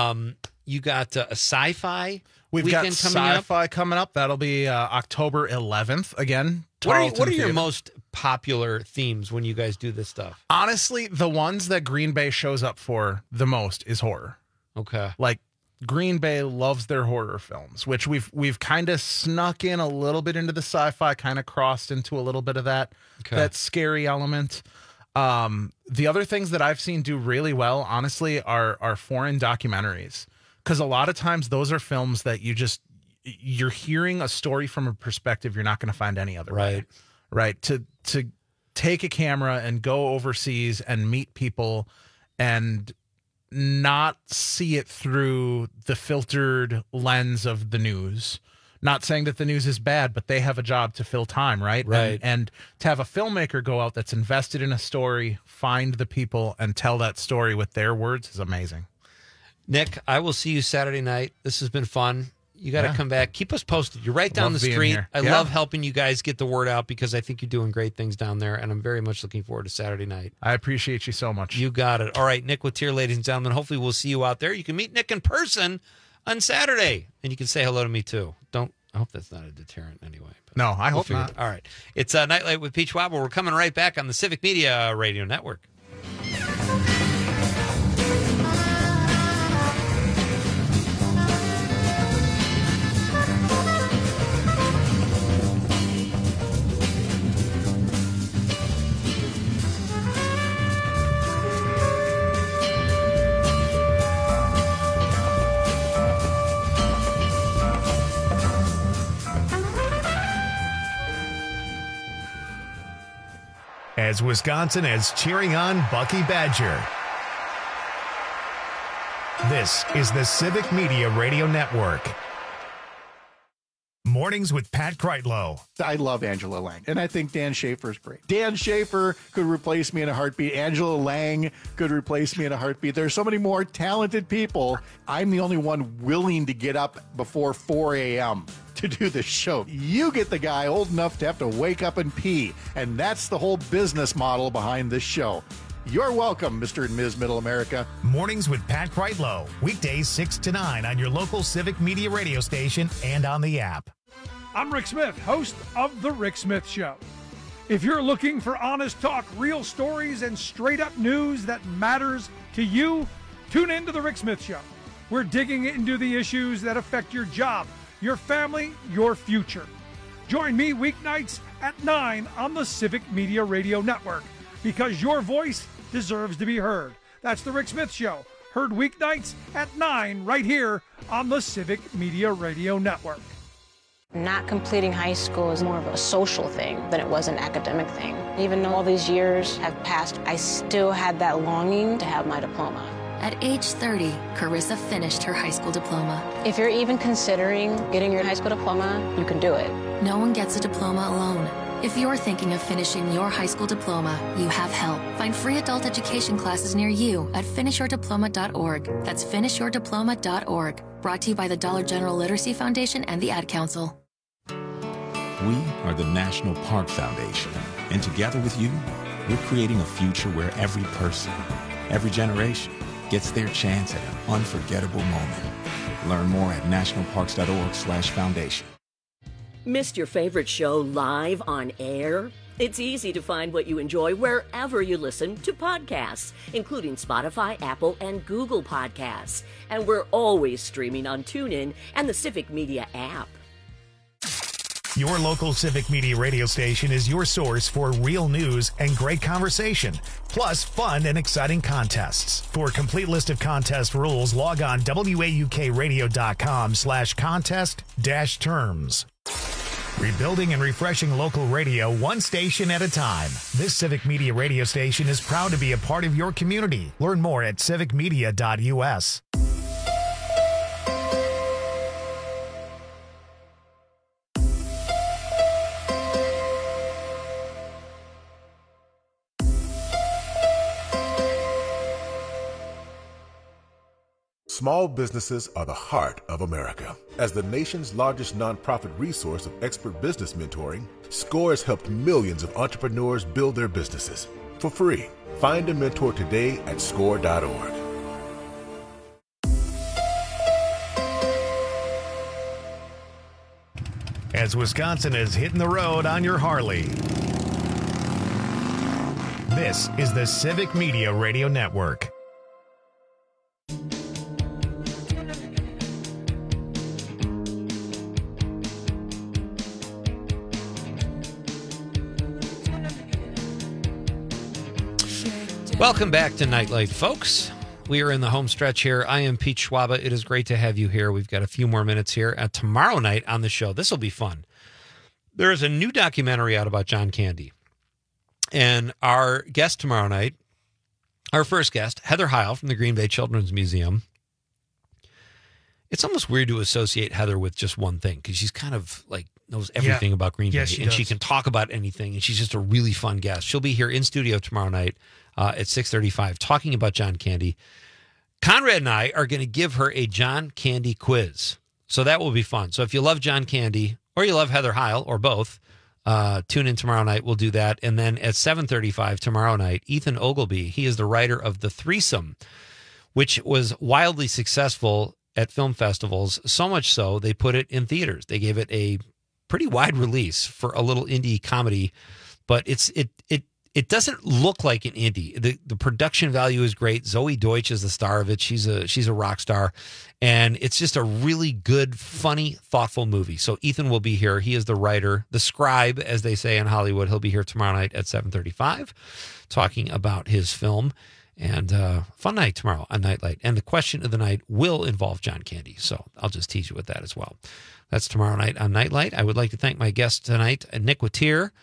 You got a sci-fi weekend coming up. That'll be October 11th. Again, what are your most popular themes when you guys do this stuff? Honestly, the ones that Green Bay shows up for the most is horror. Okay. Like, Green Bay loves their horror films, which we've kind of snuck in a little bit into the sci-fi, kind of crossed into a little bit of that scary element. The other things that I've seen do really well, honestly, are foreign documentaries. Because a lot of times those are films that you're hearing a story from a perspective you're not going to find any other way. Right. To take a camera and go overseas and meet people and not see it through the filtered lens of the news. Not saying that the news is bad, but they have a job to fill time, right? And to have a filmmaker go out that's invested in a story, find the people, and tell that story with their words is amazing. Nick, I will see you Saturday night. This has been fun. You got to come back. Keep us posted. You're right down the street. I love helping you guys get the word out because I think you're doing great things down there, and I'm very much looking forward to Saturday night. I appreciate you so much. You got it. All right, Nick Watier, ladies and gentlemen. Hopefully we'll see you out there. You can meet Nick in person on Saturday, and you can say hello to me too. I hope that's not a deterrent anyway. No, I hope not. All right. It's Nightlight with Peach Wobble. We're coming right back on the Civic Media Radio Network. as Wisconsin is cheering on Bucky Badger. This is the Civic Media Radio Network. Mornings with Pat Kreitlow. I love Angela Lang, and I think Dan Schaefer is great. Dan Schaefer could replace me in a heartbeat. Angela Lang could replace me in a heartbeat. There's so many more talented people. I'm the only one willing to get up before 4 a.m. to do this show. You get the guy old enough to have to wake up and pee, and that's the whole business model behind this show. You're welcome, Mr. and Ms. Middle America. Mornings with Pat Kreitlow. Weekdays 6 to 9 on your local Civic Media radio station and on the app. I'm Rick Smith, host of The Rick Smith Show. If you're looking for honest talk, real stories, and straight-up news that matters to you, tune in to The Rick Smith Show. We're digging into the issues that affect your job, your family, your future. Join me weeknights at 9 on the Civic Media Radio Network, because your voice deserves to be heard. That's The Rick Smith Show, heard weeknights at 9 right here on the Civic Media Radio Network. Not completing high school is more of a social thing than it was an academic thing. Even though all these years have passed, I still had that longing to have my diploma. At age 30, Carissa finished her high school diploma. If you're even considering getting your high school diploma, you can do it. No one gets a diploma alone. If you're thinking of finishing your high school diploma, you have help. Find free adult education classes near you at finishyourdiploma.org. That's finishyourdiploma.org. Brought to you by the Dollar General Literacy Foundation and the Ad Council. We are the National Park Foundation, and together with you, we're creating a future where every person, every generation, gets their chance at an unforgettable moment. Learn more at nationalparks.org/foundation. Missed your favorite show live on air? It's easy to find what you enjoy wherever you listen to podcasts, including Spotify, Apple, and Google Podcasts. And we're always streaming on TuneIn and the Civic Media app. Your local Civic Media radio station is your source for real news and great conversation, plus fun and exciting contests. For a complete list of contest rules, log on waukradio.com/contest-terms. Rebuilding and refreshing local radio one station at a time. This Civic Media radio station is proud to be a part of your community. Learn more at civicmedia.us. Small businesses are the heart of America. As the nation's largest nonprofit resource of expert business mentoring, SCORE has helped millions of entrepreneurs build their businesses for free. Find a mentor today at score.org. As Wisconsin is hitting the road on your Harley. This is the Civic Media Radio Network. Welcome back to Nightlight, folks. We are in the home stretch here. I am Pete Schwaba. It is great to have you here. We've got a few more minutes here. Tomorrow night on the show, this will be fun. There is a new documentary out about John Candy. And our guest tomorrow night, our first guest, Heather Heil from the Green Bay Children's Museum. It's almost weird to associate Heather with just one thing, because she's kind of like knows everything about Green Bay. And she can talk about anything, and she's just a really fun guest. She'll be here in studio tomorrow night at 6:35 talking about John Candy. Conrad and I are going to give her a John Candy quiz. So that will be fun. So if you love John Candy or you love Heather Heil or both, tune in tomorrow night. We'll do that. And then at 7:35 tomorrow night, Ethan Ogilvy, he is the writer of The Threesome, which was wildly successful at film festivals. So much so, they put it in theaters. They gave it a pretty wide release for a little indie comedy, but it doesn't look like an indie. The production value is great. Zoe Deutsch is the star of it. She's a rock star, and it's just a really good, funny, thoughtful movie. So Ethan will be here. He is the writer, the scribe, as they say in Hollywood. He'll be here tomorrow night at 7:35 talking about his film. And fun night tomorrow on Nightlight. And the question of the night will involve John Candy. So I'll just tease you with that as well. That's tomorrow night on Nightlight. I would like to thank my guest tonight, Nick Watier,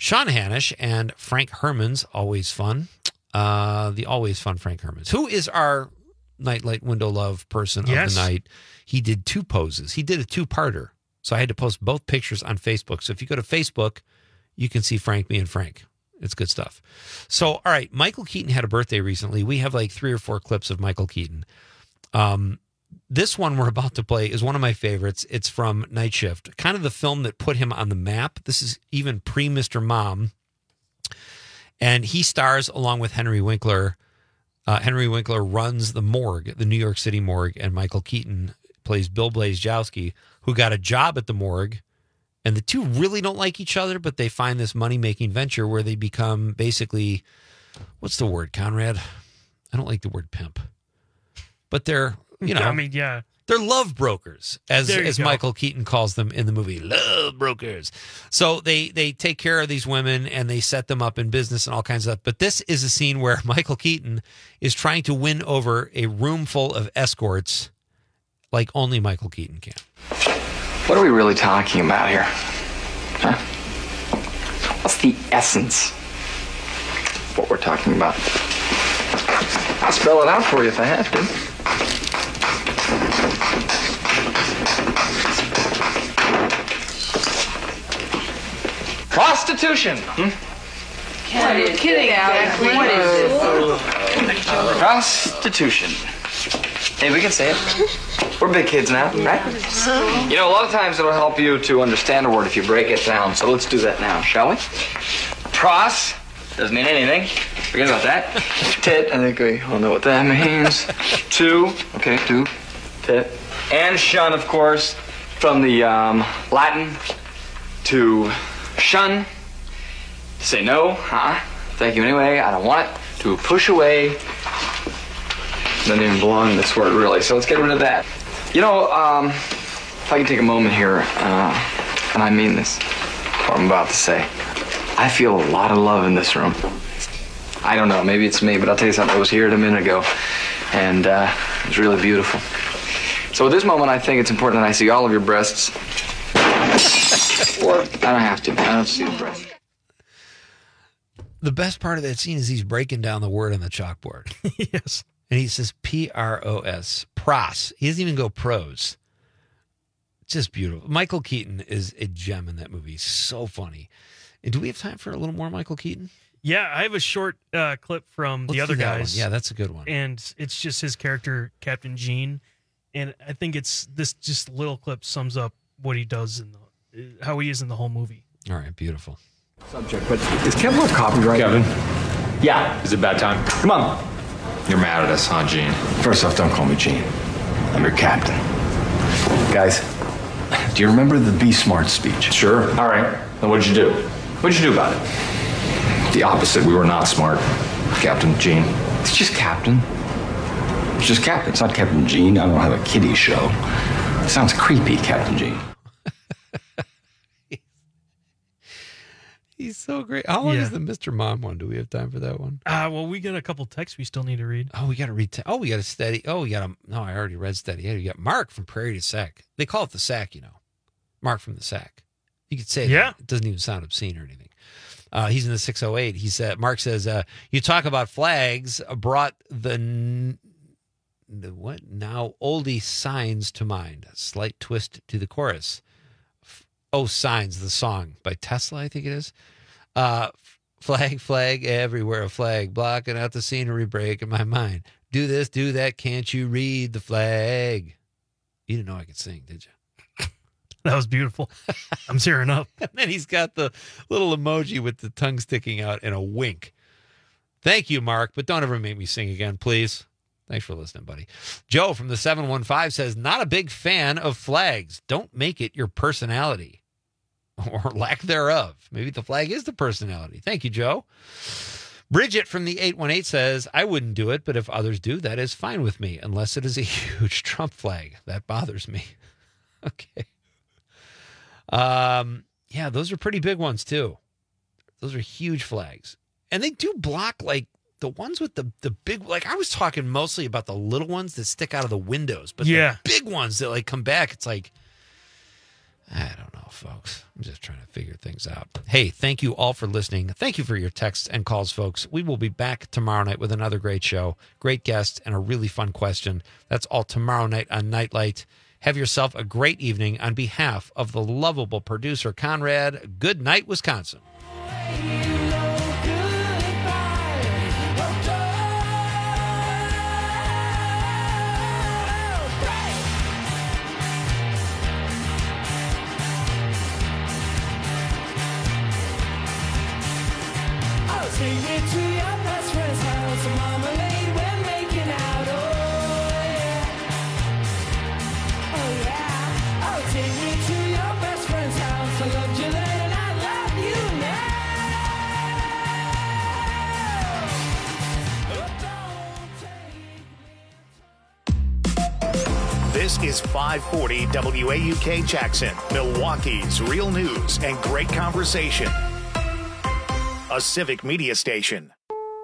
Sean Hanisch and Frank Hermans, always fun. The always fun Frank Hermans, who is our Nightlight Window Love person of the night. He did 2 poses. He did a 2-parter. So I had to post both pictures on Facebook. So if you go to Facebook, you can see Frank, me, and Frank. It's good stuff. So, all right, Michael Keaton had a birthday recently. We have like 3 or 4 clips of Michael Keaton. This one we're about to play is one of my favorites. It's from Night Shift, kind of the film that put him on the map. This is even pre-Mr. Mom. And he stars along with Henry Winkler. Henry Winkler runs the morgue, the New York City morgue, and Michael Keaton plays Bill Blazejowski, who got a job at the morgue. And the two really don't like each other, but they find this money-making venture where they become basically, what's the word, Conrad? I don't like the word pimp. But they're, they're love brokers, as Michael Keaton calls them in the movie, love brokers. So they take care of these women and they set them up in business and all kinds of stuff. But this is a scene where Michael Keaton is trying to win over a room full of escorts like only Michael Keaton can. What are we really talking about here? Huh? What's the essence of what we're talking about? I'll spell it out for you if I have to. Prostitution. What is kidding, exactly. What is this? Prostitution. Hey, we can say it. We're big kids now, right? You know, a lot of times it'll help you to understand a word if you break it down. So let's do that now, shall we? Pros doesn't mean anything. Forget about that. Tit, I think we all know what that means. Two, okay, two. Tit. And shun, of course, from the Latin to shun, to say no, thank you anyway, I don't want it, to push away. Doesn't even belong in this word, really, so let's get rid of that. You know, if I can take a moment here, and I mean this, what I'm about to say. I feel a lot of love in this room. I don't know, maybe it's me, but I'll tell you something. I was here a minute ago, and it was really beautiful. So at this moment, I think it's important that I see all of your breasts. Or I don't have to. I don't see the breasts. The best part of that scene is he's breaking down the word on the chalkboard. Yes. And he says P-R-O-S, pros. He doesn't even go pros. Just beautiful. Michael Keaton is a gem in that movie. So funny. And do we have time for a little more Michael Keaton? Yeah, I have a short clip from The Other Guys. Yeah, that's a good one. And it's just his character, Captain Gene. And I think it's this just little clip sums up what he does and how he is in the whole movie. All right, beautiful. Subject, but is Kevlar copyright? Kevin? Yeah. Is it bad time? Come on. You're mad at us, huh, Gene? First off, don't call me Gene. I'm your captain. Guys, do you remember the Be Smart speech? Sure. All right. Then what'd you do? What'd you do about it? The opposite. We were not smart, Captain Gene. It's just Captain. It's just Captain. It's not Captain Gene. I don't have a kiddie show. It sounds creepy, Captain Gene. He's so great. How long is the Mr. Mom one? Do we have time for that one? Well, we got a couple texts we still need to read. Oh, we got to read. We got a steady. Oh, we got a. No, I already read steady. Yeah, you got Mark from Prairie to Sac. They call it the Sac, Mark from the Sac. You could say that. It doesn't even sound obscene or anything. He's in the 608. He said, Mark says, you talk about flags brought the what now oldie signs to mind. A slight twist to the chorus. Signs, the song by Tesla, I think it is. Flag, flag, everywhere a flag, blocking out the scenery, breaking my mind. Do this, do that, can't you read the flag? You didn't know I could sing, did you? That was beautiful. I'm tearing up. And then he's got the little emoji with the tongue sticking out and a wink. Thank you, Mark, but don't ever make me sing again, please. Thanks for listening, buddy. Joe from the 715 says, not a big fan of flags. Don't make it your personality. Or lack thereof. Maybe the flag is the personality. Thank you, Joe. Bridget from the 818 says, I wouldn't do it, but if others do, that is fine with me, unless it is a huge Trump flag. That bothers me. Okay. Yeah, those are pretty big ones, too. Those are huge flags. And they do block, like, the ones with the big, like, I was talking mostly about the little ones that stick out of the windows, but the big ones that, like, come back, it's like, I don't know, folks. I'm just trying to figure things out. Hey, thank you all for listening. Thank you for your texts and calls, folks. We will be back tomorrow night with another great show, great guest, and a really fun question. That's all tomorrow night on Nightlight. Have yourself a great evening. On behalf of the lovable producer, Conrad, good night, Wisconsin. Take me to your best friend's house, marmalade, we're making out, oh yeah. Oh yeah. Oh, take me to your best friend's house. I loved you then and I love you now. This is 540 WAUK Jackson, Milwaukee's real news and great conversation. A civic media station.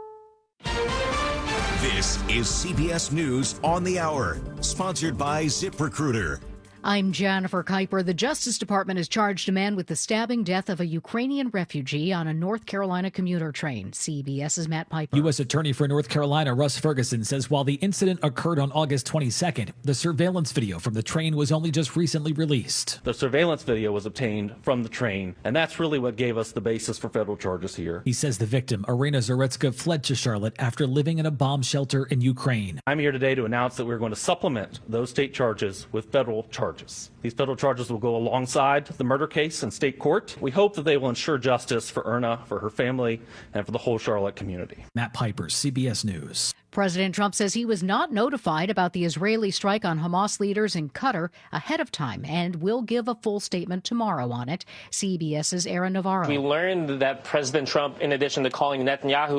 This is CBS News on the Hour, sponsored by ZipRecruiter. I'm Jennifer Kuiper. The Justice Department has charged a man with the stabbing death of a Ukrainian refugee on a North Carolina commuter train. CBS's Matt Piper. U.S. Attorney for North Carolina Russ Ferguson says while the incident occurred on August 22nd, the surveillance video from the train was only just recently released. The surveillance video was obtained from the train, and that's really what gave us the basis for federal charges here. He says the victim, Irina Zaretska, fled to Charlotte after living in a bomb shelter in Ukraine. I'm here today to announce that we're going to supplement those state charges with federal charges. These federal charges will go alongside the murder case in state court. We hope that they will ensure justice for Irna, for her family, and for the whole Charlotte community. Matt Piper, CBS News. President Trump says he was not notified about the Israeli strike on Hamas leaders in Qatar ahead of time and will give a full statement tomorrow on it. CBS's Aaron Navarro. We learned that President Trump, in addition to calling Netanyahu